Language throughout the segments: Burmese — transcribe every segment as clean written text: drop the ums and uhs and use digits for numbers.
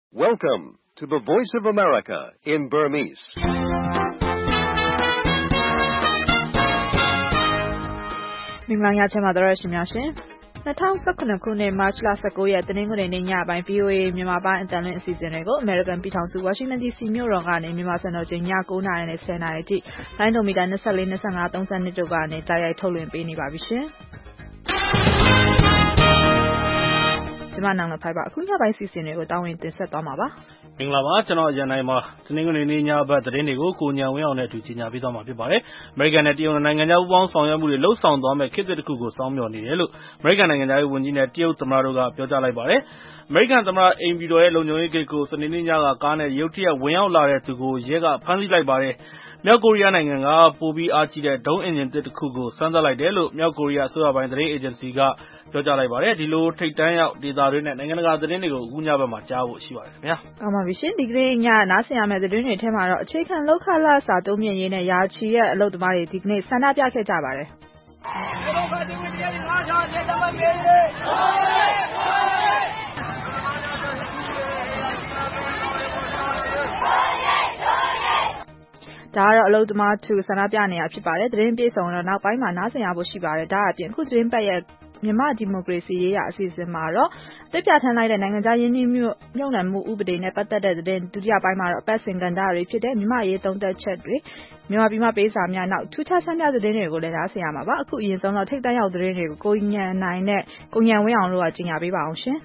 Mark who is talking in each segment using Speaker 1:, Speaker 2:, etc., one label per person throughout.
Speaker 1: Welcome to the Voice of America in Burmese.
Speaker 2: ။မင်္ဂလာညချမ်းပါတော်ရရှိများရှင်။2019ခုနှစ်မတ်လ19ရက်တနင်္ဂနွေနေ့ညပိုင်း VOA မြန်မာပိုင်းအတန်လွင့်အစီအစဉ်တွေကို American ပြည်ထောင်စု Washington DC မြို့တော်ကနေမြန်မာစံတော်ချိန်ည9:00နာရီနဲ့10:00နာရီထိလိုင်းဒိုမီတာ24 25 32တို့ကနေတိုက်ရိုက်ထုတ်လွှင့်ပေးနေပါပြီရှင်။ကျွန်မနောင်လဖိုင်ပါအခုညပိုင်းစီစဉ်တွေကိုတာဝန်တင်ဆက်သွားမှာပါ
Speaker 3: ။မင်္ဂလာပါကျွန်တော်ရန်နိုင်ပါတနင်္ဂနွေနေ့ညဘက်သတင်းတွေကိုကိုညံဝင်းအောင်နဲ့အတူကြီးညာပေးသွားမှာဖြစ်ပါတယ်။ American နဲ့တရုတ်နိုင်ငံခြားပူးပေါင်းဆောင်ရွက်မှုတွေလှုပ်ဆောင်သွားမဲ့ခေတ်သစ်တစ်ခုကိုစောင့်မျှော်နေတယ်လို့ American နိုင်ငံခြားရေးဝန်ကြီးနဲ့တရုတ်သမ္မတတို့ကပြောကြားလိုက်ပါတယ်။ American သမ္မတအိမ်ဖြူတော်ရဲ့လုံခြုံရေးဂိတ်ကိုစနေနေ့ညကကားနဲ့ရုတ်တရက်ဝင်ရောက်လာတဲ့သူကိုရဲကဖမ်းဆီးလိုက်ပါတယ်။မြောက်ကိုရီးယားနိုင်ငံကပိုပြီးအားကြီးတဲ့ဒုံးအင်ဂျင်တစ်ခုကိုစမ်းသပ်လိုက်တယ်လို့မြောက်ကိုရီးယားအစိုးရပိုင်းသတင်းအေဂျင်စီကပြောကြားလိုက်ပါတယ်။ဒီလိုထိပ်တန်းရောက်ဒေသတွင်းနဲ့နိုင်ငံတကာသတင်းတွေကိုအခုညဘက်မှာကြားဖို့ရှိပါတယ်ခင်ဗျာ
Speaker 2: ။ကောင်းပါပြီရှင်ဒီကနေ့ညနားဆင်ရမယ့်သတင်းတွေထဲမှာတော့အခြေခံလောက်ခလာစာတိုးမြင့်ရေးနဲ့ယာချီရဲ့အလုပ်သမားတွေဒီကနေ့ဆန္ဒပြခဲ့ကြပါတယ်။ဒါကတော့အလုပ်သမားသူဆန္ဒပြနေတာဖြစ်ပါတယ်သတင်းပြေဆုံးတော့နောက်ပိုင်းမှာနားဆင်ရဖို့ရှိပါတယ်ဒါအပြင်အခုသတင်းပတ်ရဲ့မြန်မာဒီမိုကရေစီရေးရာအစီအစဉ်မှာတော့အသစ်ပြဋ္ဌာန်းလိုက်တဲ့နိုင်ငံခြားရင်းနှီးမြှုပ်နှံမှုဥပဒေနဲ့ပတ်သက်တဲ့သတင်းဒုတိယပိုင်းမှာတော့အပတ်စဉ်ကန်တာတွေဖြစ်တဲ့မြန်မာရေးသုံးသက်ချက်တွေမြန်မာပြည်မှာပေးစာများနောက်ထူးခြားဆန်းပြသတင်းတွေကိုလည်းနားဆင်ရမှာပါအခုအရင်ဆုံးတော့ထိပ်တန်းရောက်သတင်းတွေကိုကိုညံနိုင်နဲ့ကိုညံဝင်းအောင်တို့ကကြီးညာပေးပါအောင်ရှင်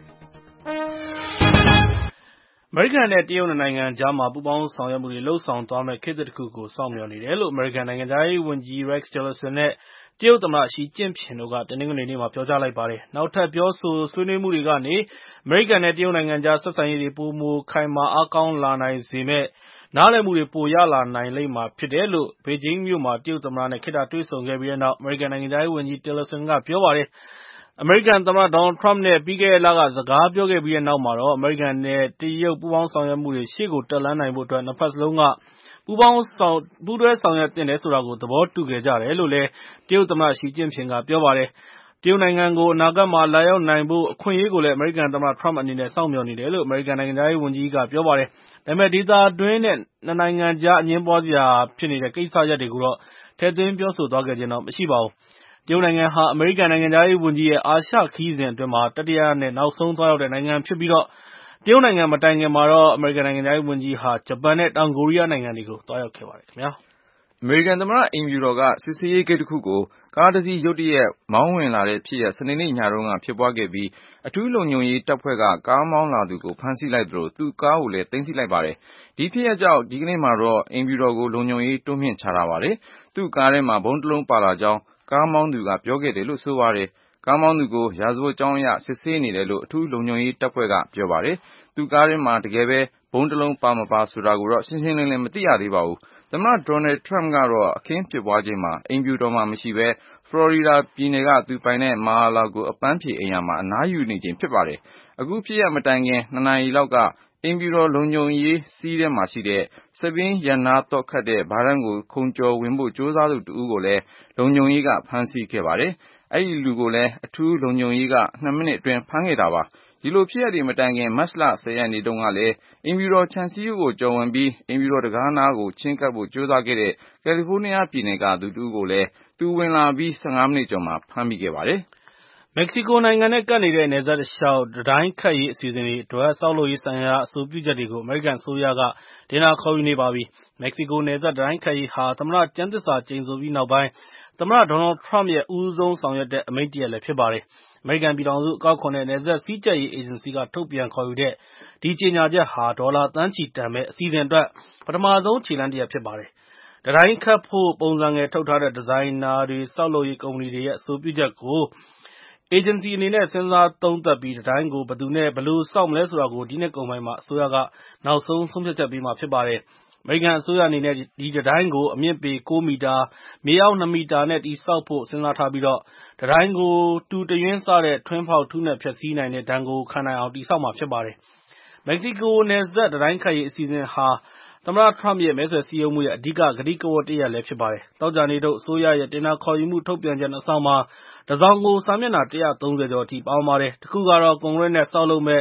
Speaker 3: American နဲ့တရုတ်နိုင်ငံကြားမှာပူးပေါင်းဆောင်ရွက်မှုတွေလှုပ်ဆောင်သွားမဲ့ခေတ်သစ်တစ်ခုကိုစောင့်မျှော်နေတယ်လို့ American နိုင်ငံသားရေးဝန်ကြီး Rex Tillerson နဲ့တရုတ်သမ္မတရှီကျင့်ဖျင်တို့ကတနင်္ဂနွေနေ့မှာပြောကြားလိုက်ပါတယ်။နောက်ထပ်ပြောဆိုဆွေးနွေးမှုတွေကနေ American နဲ့တရုတ်နိုင်ငံကြားဆက်ဆံရေးတွေပိုမိုခိုင်မာအားကောင်းလာနိုင်စေမဲ့နားလည်မှုတွေပိုရလာနိုင်လိမ့်မှာဖြစ်တယ်လို့ဘေဂျင်းမြို့မှာတရုတ်သမ္မတနဲ့ခေတ္တတွေ့ဆုံခဲ့ပြီးတဲ့နောက် American နိုင်ငံသားရေးဝန်ကြီး Tillerson ကပြောပါတယ်။အမေရိကန်သမ္မတဒေါ်နယ်ထရမ့်နဲ့ပြီးခဲ့တဲ့လကစကားပြောခဲ့ပြီးတဲ့နောက်မှာတော့အမေရိကန်နဲ့တရုတ်ပူးပေါင်းဆောင်ရွက်မှုတွေရှေ့ကိုတက်လှမ်းနိုင်ဖို့အတွက်နှစ်ဖက်စလုံးကပူးတွဲဆောင်ရွက်သင့်တယ်ဆိုတာကိုသဘောတူခဲ့ကြတယ်လို့လည်းတရုတ်သမ္မတရှီကျင့်ဖျင်ကပြောပါတယ်။တရုတ်နိုင်ငံကိုအနာဂတ်မှာလာရောက်နိုင်ဖို့အခွင့်အရေးကိုလည်းအမေရိကန်သမ္မတထရမ့်အနေနဲ့စောင့်မျှော်နေတယ်လို့အမေရိကန်နိုင်ငံသားရေးဝန်ကြီးကပြောပါတယ်။ဒါပေမဲ့ဒေသတွင်းနဲ့နှစ်နိုင်ငံကြားအငြင်းပွားစရာဖြစ်နေတဲ့ကိစ္စရပ်တွေကိုတော့ထည့်သွင်းပြောဆိုသွားခဲ့ခြင်းတော့မရှိပါဘူး။တရုတ်နိုင်ငံဟာအမေရိကန်နိုင်ငံသားရေးဝန်ကြီးရဲ့အာရှခရီးစဉ်အတွင်းမှာတတိယနဲ့နောက်ဆုံးသွားရောက်တဲ့နိုင်ငံဖြစ်ပြီးတော့တရုတ်နိုင်ငံမတိုင်ခင်မှာတော့အမေရိကန်နိုင်ငံသားရေးဝန်ကြီးဟာဂျပန်နဲ့တောင်ကိုရီးယားနိုင်ငံတွေကိုသွားရောက်ခဲ့ပါတယ်ခင်ဗျာ
Speaker 4: ။အမေရိကန်သမ္မတအိမ်ဖြူတော်ကစစ်ဆေးရေးဂိတ်တစ်ခုကိုကားတစ်စီးရုတ်တရက်မောင်းဝင်လာတဲ့ဖြစ်ရပ်စနေနေ့ညတုန်းကဖြစ်ပွားခဲ့ပြီးအထူးလုံခြုံရေးတပ်ဖွဲ့ကကားမောင်းလာသူကိုဖမ်းဆီးလိုက်သလိုသူ့ကားကိုလည်းသိမ်းဆည်းလိုက်ပါတယ်။ဒီဖြစ်ရပ်ကြောင့်ဒီကနေ့မှာတော့အိမ်ဖြူတော်ကိုလုံခြုံရေးတိုးမြှင့်ချထားပါတယ်။သူ့ကားထဲမှာဗုံးတစ်လုံးပါလာကြောင်းကားမောင်းသူကပြောခဲ့တယ်လို့ဆိုပါတယ်။ကားမောင်းသူကိုရာဇဝတ်ကြောင်းအရစစ်ဆေးနေတယ်လို့အထူးလုံခြုံရေးတပ်ဖွဲ့ကပြောပါတယ်။သူ့ကားထဲမှာတကယ်ပဲဗုံးတစ်လုံးပါမပါဆိုတာကိုတော့ရှင်းရှင်းလင်းလင်းမသိရသေးပါဘူး။သမ္မတဒေါ်နယ်ထရမ့်ကတော့အခင်းဖြစ်ပွားချိန်မှာအိမ်ဖြူတော်မှာမရှိဘဲဖလော်ရီဒါပြည်နယ်ကသူပိုင်တဲ့မာဟာလာကိုအပန်းဖြေအိမ်ယာမှာအနားယူနေချိန်ဖြစ်ပါတယ်။အခုဖြစ်ရပ်မတိုင်ခင်2 နာရီလောက်ကအိမ်ဖြူတော်လုံခြုံရေးစီးထဲမှာရှိတဲ့စက်ဘီးရန်နာတော့ခတ်တဲ့ဘားတန်းကိုခုန်ကျော်ဝင်ဖို့ကြိုးစားသူတဦးကိုလည်းလုံခြုံရေးကဖမ်းဆီးခဲ့ပါတယ်။အဲဒီလူကိုလည်းအထူးလုံခြုံရေးက2 မိနစ်အတွင်းဖမ်းခဲ့တာပါ။ဒီလိုဖြစ်ရပ်တွေမတိုင်ခင်မတ်လ10 ရက်နေ့တုန်းကလည်းအိမ်ဖြူတော်ခြံစည်းရိုးကိုကျော်ဝင်ပြီးအိမ်ဖြူတော်တံခါးနားကိုချဉ်းကပ်ဖို့ကြိုးစားခဲ့တဲ့ကယ်လီဖိုးနီးယားပြည်နယ်ကသူတဦးကိုလည်းသူဝင်လာပြီး15 မိနစ်ကျော်မှာဖမ်းမိခဲ့ပါတယ်
Speaker 3: ။မက္ကဆီကိုနိုင်ငံနဲ့ကပ်နေတဲ့နယ်စပ်တလျှောက်တံတိုင်းခတ်ရေးအစီအစဉ်တွေအတွက်ဆောက်လုပ်ရေးဆိုင်ရာအဆိုပြုချက်တွေကိုအမေရိကန်အစိုးရကတင်ဒါခေါ်ယူနေပါပြီ။မက္ကဆီကိုနယ်စပ်တံတိုင်းခတ်ရေးဟာသမ္မတကျမ်းသစ္စာကျိန်ဆိုပြီးနောက်ပိုင်းသမ္မတဒေါ်နယ်ထရမ့်ရဲ့ဦးဆုံးဆောင်ရွက်တဲ့အမိန့်တရပ်လည်းဖြစ်ပါတယ်။အမေရိကန်ပြည်ထောင်စုအကောက်ခွန်နဲ့နယ်စပ်စည်းကြပ်ရေးအေဂျင်စီကထုတ်ပြန်ခေါ်ယူတဲ့ဒီကြေညာချက်ဟာဒေါ်လာသန်းချီတန်မဲ့အစီအစဉ်အတွက်ပထမဆုံးခြေလှမ်းတစ်ရပ်ဖြစ်ပါတယ်။တံတိုင်းခတ်ဖို့ပုံစံငယ်ထုတ်ထားတဲ့ဒီဇိုင်နာတွေဆောက်လုပ်ရေးကုမ္ပဏီတွေရဲ့အဆိုပြုချက်ကိုအေဂျင်စီအနေနဲ့စဉ်းစားသုံးသပ်ပြီးတံတိုင်းကိုဘယ်သူနဲ့ဘယ်လိုဆောက်မလဲဆိုတာကိုဒီနှစ်ကုန်ပိုင်းမှာအစိုးရကနောက်ဆုံးဆုံးဖြတ်ချက်ပေးမှာဖြစ်ပါတယ်။အမေရိကန်အစိုးရအနေနဲ့ဒီတံတိုင်းကိုအမြင့်ပေ9 မီတာမြေအောက်2 မီတာနဲ့တည်ဆောက်ဖို့စဉ်းစားထားပြီးတော့တံတိုင်းကိုတူတရွင်းစတဲ့ထွင်းဖောက်ထုနဲ့ဖျက်ဆီးနိုင်တဲ့ဒဏ်ကိုခံနိုင်အောင်တည်ဆောက်မှာဖြစ်ပါတယ်။မက္ကဆီကိုနယ်စပ်တံတိုင်းခတ်ရေးအစီအစဉ်ဟာသမ္မတထရမ့်ရဲ့မဲဆွယ်စည်းရုံးမှုရဲ့အဓိကကတိကဝတ်တစ်ရပ်လည်းဖြစ်ပါတယ်။သောကြာနေ့ထုတ်အစိုးရရဲ့တင်ဒါခေါ်ယူမှုထုတ်ပြန်ချက်2 စောင်မှာတစ်စောင်ကိုစာမျက်နှာ130 ကျော်အထိပါဝင်ပါတယ်။တစ်ခုကတော့ကွန်ဂရက်နဲ့ဆောက်လုပ်မဲ့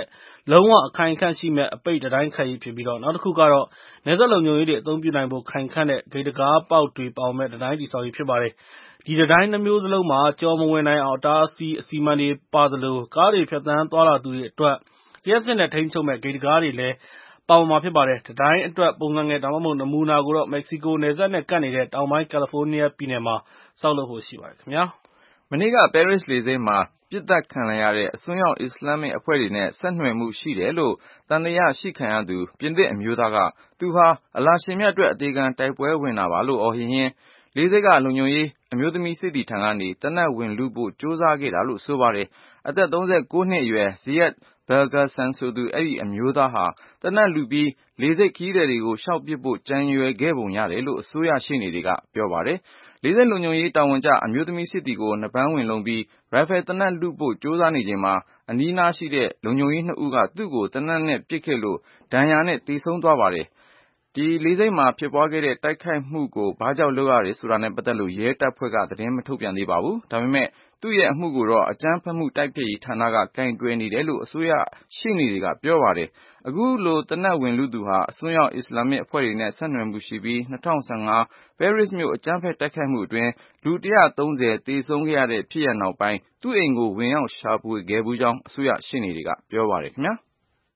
Speaker 3: လုံးဝအခိုင်အခန့်ရှိမဲ့အပိတ်တံတိုင်းခတ်ရေးဖြစ်ပြီးနောက်တစ်ခုကတော့နယ်စပ်လုံခြုံရေးတွေအသုံးပြုနိုင်ဖို့ခိုင်ခန့်တဲ့ဂိတ်တံခါးပေါက်တွေပါဝင်မဲ့တံတိုင်းတည်ဆောက်ရေးဖြစ်ပါတယ်။ဒီတံတိုင်းနှမျိုးစလုံးမှာကျော်မဝင်နိုင်အောင်အတားအဆီးအစီအမံတွေပါသလိုကားတွေဖြတ်သန်းသွားလာသူတွေအတွက်လျှပ်စစ်နဲ့ထိန်းချုပ်မဲ့ဂိတ်တံခါးတွေလည်းပါဝင်မှာဖြစ်ပါတယ်။တံတိုင်းအတွက်ပုံစံငယ်ဒါမှမဟုတ်နမူနာကိုတော့မက္ကဆီကိုနယ်စပ်နဲ့ကပ်နေတဲ့တောင်ပိုင်းကယ်လီဖိုးနီးယားပြည်နယ်မှာဆောက်လုပ်ဖို့ရှိပါတယ်ခင်ဗျာ
Speaker 4: ။မနေ့ကပဲရစ်လေဆိပ်မှာပစ်သတ်ခံရတဲ့အစွန်းရောက်အစ္စလာမစ်အဖွဲ့တွေနဲ့ဆက်နွယ်မှုရှိတယ်လို့သံသယရှိခံရသူပြင်သစ်အမျိုးသားကသူဟာအလ္လာရှင်မြတ်အတွက်အသေးခံတိုက်ပွဲဝင်တာပါလို့အော်ဟစ်ရင်းလေဆိပ်ကလုံခြုံရေးအမျိုးသမီးစစ်သည်ထံကနေသေနတ်ဝင်လုဖို့ကြိုးစားခဲ့တာလို့ဆိုပါတယ်။အသက်39နှစ်အရွယ် Ziad Belghassan ဆိုသူအဲ့ဒီအမျိုးသားဟာသေနတ်လုပြီးလေဆိပ်ခရီးသည်တွေကိုရှောက်ပစ်ဖို့ကြံရွယ်ခဲ့ပုံရတယ်လို့အစိုးရရှေ့နေတွေကပြောပါတယ်။လေဆိပ်လုံခြုံရေးတာဝန်ကျအမျိုးသမီးစစ်သည်ကိုနပန်းဝင်လုံးပြီးရိုင်ဖယ်သေနတ်လုဖို့ကြိုးစားနေချိန်မှာအနီးနားရှိတဲ့လုံခြုံရေး2ဦးကသူ့ကိုသေနတ်နဲ့ပစ်ခဲ့လို့ဒဏ်ရာနဲ့သေဆုံးသွားပါတယ်။ဒီလေဆိပ်မှာဖြစ်ပွားခဲ့တဲ့တိုက်ခိုက်မှုကိုဘာကြောင့်လုပ်ရတယ်ဆိုတာနဲ့ပတ်သက်လို့ရဲတပ်ဖွဲ့ကသတင်းမထုတ်ပြန်သေးပါဘူး။ဒါပေမဲ့သူ့ရဲ့အမှုကိုတော့အကြမ်းဖက်မှုတိုက်ဖျက်ရေးဌာနကကင်တွယ်နေတယ်လို့အစိုးရရှေ့နေတွေကပြောပါတယ်။အခုလိုသေနတ်ဝင်လုသူဟာအစွန်းရောက်အစ္စလာမစ်အဖွဲ့တွေနဲ့ဆက်နွယ်မှုရှိပြီး2015ပဲရစ်မြို့အကြမ်းဖက်တိုက်ခိုက်မှုအတွင်းလူ130သေဆုံးခဲ့ရတဲ့ဖြစ်ရပ်နောက်ပိုင်းသူ့အိမ်ကိုဝင်ရောက်ရှာဖွေခဲ့ဘူးကြောင်းအစိုးရရှေ့နေတွေကပြောပါတယ်ခင်ဗျာ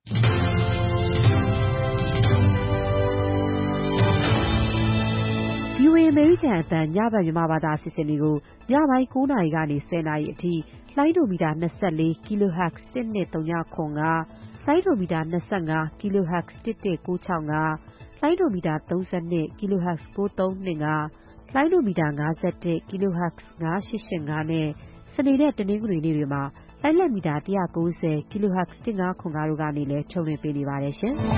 Speaker 5: VOA အမေရိကန်အသံညဘက်မြန်မာဘာသာအစီအစဉ်တွေကိုညပိုင်း9:00 နာရီကနေ10:00 နာရီအထိလိုင်းဒိုမီတာ24 kHz 1239လိုင်းဒိုမီတာ25 kHz 11965လိုင်းဒိုမီတာ32 kHz 9325လိုင်းဒိုမီတာ51 kHz 9885နဲ့စနေနဲ့တနင်္ဂနွေနေ့တွေမှာလိုင်းလက်မီတာ190 kHz 1505တို့ကနေလည်းထုတ်လွှင့်ပေးနေပါတယ်ရှင်။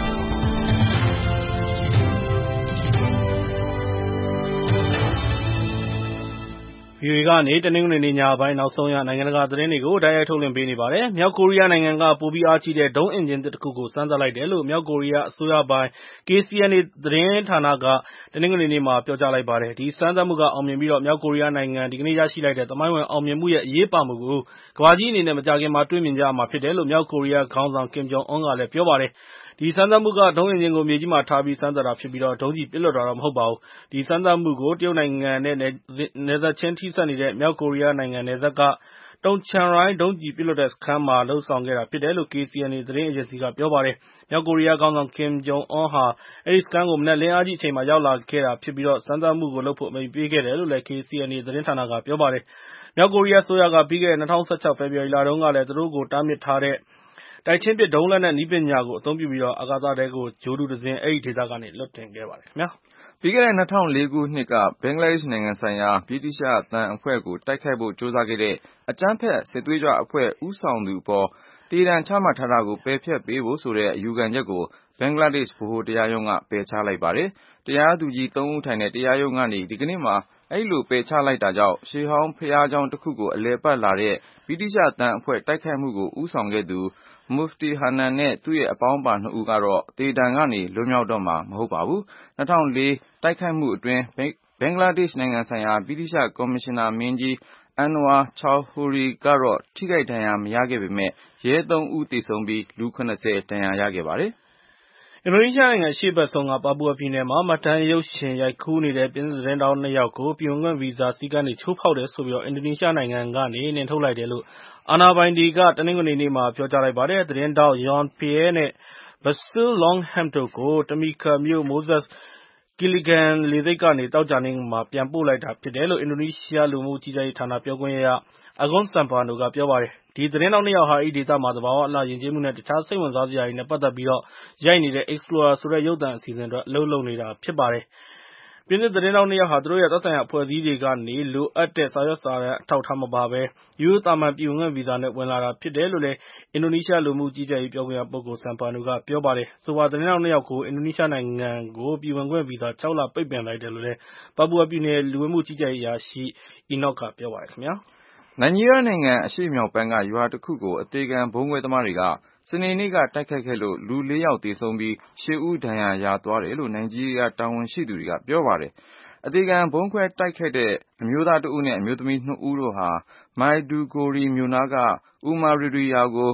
Speaker 3: VOA ကနေတနင်္ဂနွေနေ့ညပိုင်းနောက်ဆုံးရနိုင်ငံတကာသတင်းတွေကိုတိုက်ရိုက်ထုတ်လွှင့်ပေးနေပါတယ်။မြောက်ကိုရီးယားနိုင်ငံကပိုပြီးအားကြီးတဲ့ဒုံးအင်ဂျင်သစ်တစ်ခုကိုစမ်းသပ်လိုက်တယ်လို့မြောက်ကိုရီးယားအစိုးရပိုင် KCNA သတင်းဌာနကတနင်္ဂနွေနေ့မှာပြောကြားလိုက်ပါတယ်။ဒီစမ်းသပ်မှုကအောင်မြင်ပြီးမြောက်ကိုရီးယားနိုင်ငံဒီကနေ့ရရှိလိုက်တဲ့သမိုင်းဝင်အောင်မြင်မှုရဲ့အရေးပါမှုကိုကမ္ဘာကြီးအနေနဲ့မကြာခင်မှာတွေ့မြင်ကြရမှာဖြစ်တယ်လို့မြောက်ကိုရီးယားခေါင်းဆောင် Kim Jong Un ကလည်းပြောပါတယ်။ဒီစမ်းသပ်မှုကဒုံးအင်ဂျင်ကိုမြေကြီးမှာထားပြီးစမ်းသပ်တာဖြစ်ပြီးဒုံးကျည်ပစ်လွှတ်တာတော့မဟုတ်ပါဘူး။ဒီစမ်းသပ်မှုကိုတရုတ်နိုင်ငံနဲ့နယ်စပ်ချင်းထိစပ်နေတဲ့မြောက်ကိုရီးယားနိုင်ငံနယ်စပ်ကတုံချန်ရိုင်းဒုံးကျည်ပစ်လွှတ်တဲ့စခန်းမှာလုပ်ဆောင်ခဲ့တာဖြစ်တယ်လို့ KCNA သတင်းအေဂျင်စီကပြောပါတယ်။မြောက်ကိုရီးယားခေါင်းဆောင် Kim Jong Un ဟာအဲဒီစခန်းကိုမနက်လင်းအားကြီးအချိန်မှာရောက်လာခဲ့တာဖြစ်ပြီးစမ်းသပ်မှုကိုလုပ်ဖို့အမိန့်ပေးခဲ့တယ်လို့လည်း KCNA သတင်းဌာနကပြောပါတယ်။မြောက်ကိုရီးယားအစိုးရကပြီးခဲ့တဲ့2016 ဖေဖော်ဝါရီလတုန်းကလည်းသူတို့ကိုတားမြစ်ထားတဲ့တိုက်ချင်းပစ်ဒုံးလက်နက်နည်းပညာကိုအသုံးပြုပြီးအာကာသထဲကိုဂြိုဟ်တုတစင်းအဲဒီဒေသကနေလွှတ်တင်ခဲ့ပါတယ်ခင်ဗျာ
Speaker 4: ။ပြီးခဲ့တဲ့2004ခုနှစ်ကဘင်္ဂလားဒေ့ရှ်နိုင်ငံဆိုင်ရာဗြိတိသျှသံအဖွဲ့ကိုတိုက်ခိုက်ဖို့ကြိုးစားခဲ့တဲ့အကြမ်းဖက်စစ်သွေးကြွအဖွဲ့ဦးဆောင်သူအပေါ်တေဒဏ်ချမှတ်ထားတာကိုပယ်ဖျက်ပေးဖို့ဆိုတဲ့အယူခံချက်ကိုဘင်္ဂလားဒေ့ရှ်ဗဟိုတရားရုံးကပယ်ချလိုက်ပါတယ်။တရားသူကြီး3ဦးထိုင်တဲ့တရားရုံးကနေဒီကနေ့မှာအဲဒီလိုပယ်ချလိုက်တာကြောင့်ရှေးဟောင်းဘုရားကျောင်းတစ်ခုကိုအလည်ပတ်လာတဲ့ဗြိတိသျှသံအဖွဲ့တိုက်ခိုက်မှုကိုဦးဆောင်ခဲ့သူMufti Hanan နဲ့သူ့ရဲ့အပေါင်းပါ2ဦးကတော့သေဒဏ်ကနေလွတ်မြောက်တော့မှာမဟုတ်ပါဘူး။2004တိုက်ခိုက်မှုအတွင်းဘင်္ဂလားဒေ့ရှ်နိုင်ငံဆိုင်ရာဗြိတိသျှကော်မရှင်နာမင်းကြီး Anwar Choudhury ကတော့ထိခိုက်ဒဏ်ရာမရခဲ့ပေမဲ့ရဲ3ဦးသေဆုံးပြီးလူ70ဒဏ်ရာရခဲ့ပါတယ်
Speaker 3: ။အင်ဒိုနီးရှားနိုင်ငံအရှေ့ဘက်ဆုံးကပါပူအာပြည်နယ်မှာမှတ်တမ်းရုပ်ရှင်ရိုက်ကူးနေတဲ့ပြင်သစ်သတင်းထောက်2ယောက်ကိုပြည်ဝင်ခွင့်ဗီဇာစည်းကမ်းတွေချိုးဖောက်တယ်ဆိုပြီးအင်ဒိုနီးရှားနိုင်ငံကနေနှင်ထုတ်လိုက်တယ်လို့အာဏာပိုင်တွေကတနင်္ဂနွေနေ့မှာပြောကြားလိုက်ပါတယ်။သတင်းထောက် Jean Pierre နဲ့ Basil Longham တို့ကိုတမီကာမြို့ Moses Kiligan လေဆိပ်ကနေသောကြာနေ့မှာပြန်ပို့လိုက်တာဖြစ်တယ်လို့အင်ဒိုနီးရှားလူမှုကြီးကြပ်ရေးဌာနပြောခွင့်ရ Agung Sampurno ကပြောပါတယ်။ဒီသတင်းထောက်2ယောက်ဟာအဲဒီဒေသမှာသဘာဝအလှယဉ်ကျေးမှုနဲ့တခြားစိတ်ဝင်စားစရာတွေနဲ့ပတ်သက်ပြီးရိုက်နေတဲ့ Explorer ဆိုတဲ့ရုပ်သံအစီအစဉ်အတွက်အလုပ်လုပ်နေတာဖြစ်ပါတယ်။ပြင်သစ်သတင်းထောက်2ယောက်ဟာသူတို့ရဲ့သက်ဆိုင်ရာအဖွဲ့အစည်းတွေကနေလိုအပ်တဲ့စာရွက်စာတမ်းအထောက်အထားမပါဘဲရိုးရိုးသာမန်ပြည်ဝင်ခွင့်ဗီဇာနဲ့ဝင်လာတာဖြစ်တယ်လို့လည်းအင်ဒိုနီးရှားလူမှုကြီးကြပ်ရေးပြောခွင့်ရပုဂ္ဂိုလ် Sampurno ကပြောပါတယ်။ဆိုပါသတင်းထောက်2ယောက်ကိုအင်ဒိုနီးရှားနိုင်ငံကိုပြည်ဝင်ခွင့်ဗီဇာ6 လပိတ်ပင်လိုက်တယ်လို့လည်းပါပူအာပြည်နယ်လူဝင်မှုကြီးကြပ်ရေးအရာရှိ Enoch ကပြောပါတယ်ခင်ဗျာ
Speaker 4: ။နိုင်ဂျီးရီးယားနိုင်ငံအရှေ့မြောက်ပိုင်းကရွာတစ်ခုကိုအသေခံဗုံးခွဲသမားတွေကစနေနေ့ကတိုက်ခိုက်ခဲ့လို့လူ4ယောက်သေဆုံးပြီး10ဦးဒဏ်ရာရသွားတယ်လို့နိုင်ဂျီးရီးယားတာဝန်ရှိသူတွေကပြောပါတယ်။အသေခံဗုံးခွဲတိုက်ခိုက်တဲ့အမျိုးသား1ဦးနဲ့အမျိုးသမီး2ဦးတို့ဟာမိုင်ဒူဂိုရီမြို့နားက Uma Ridua ကို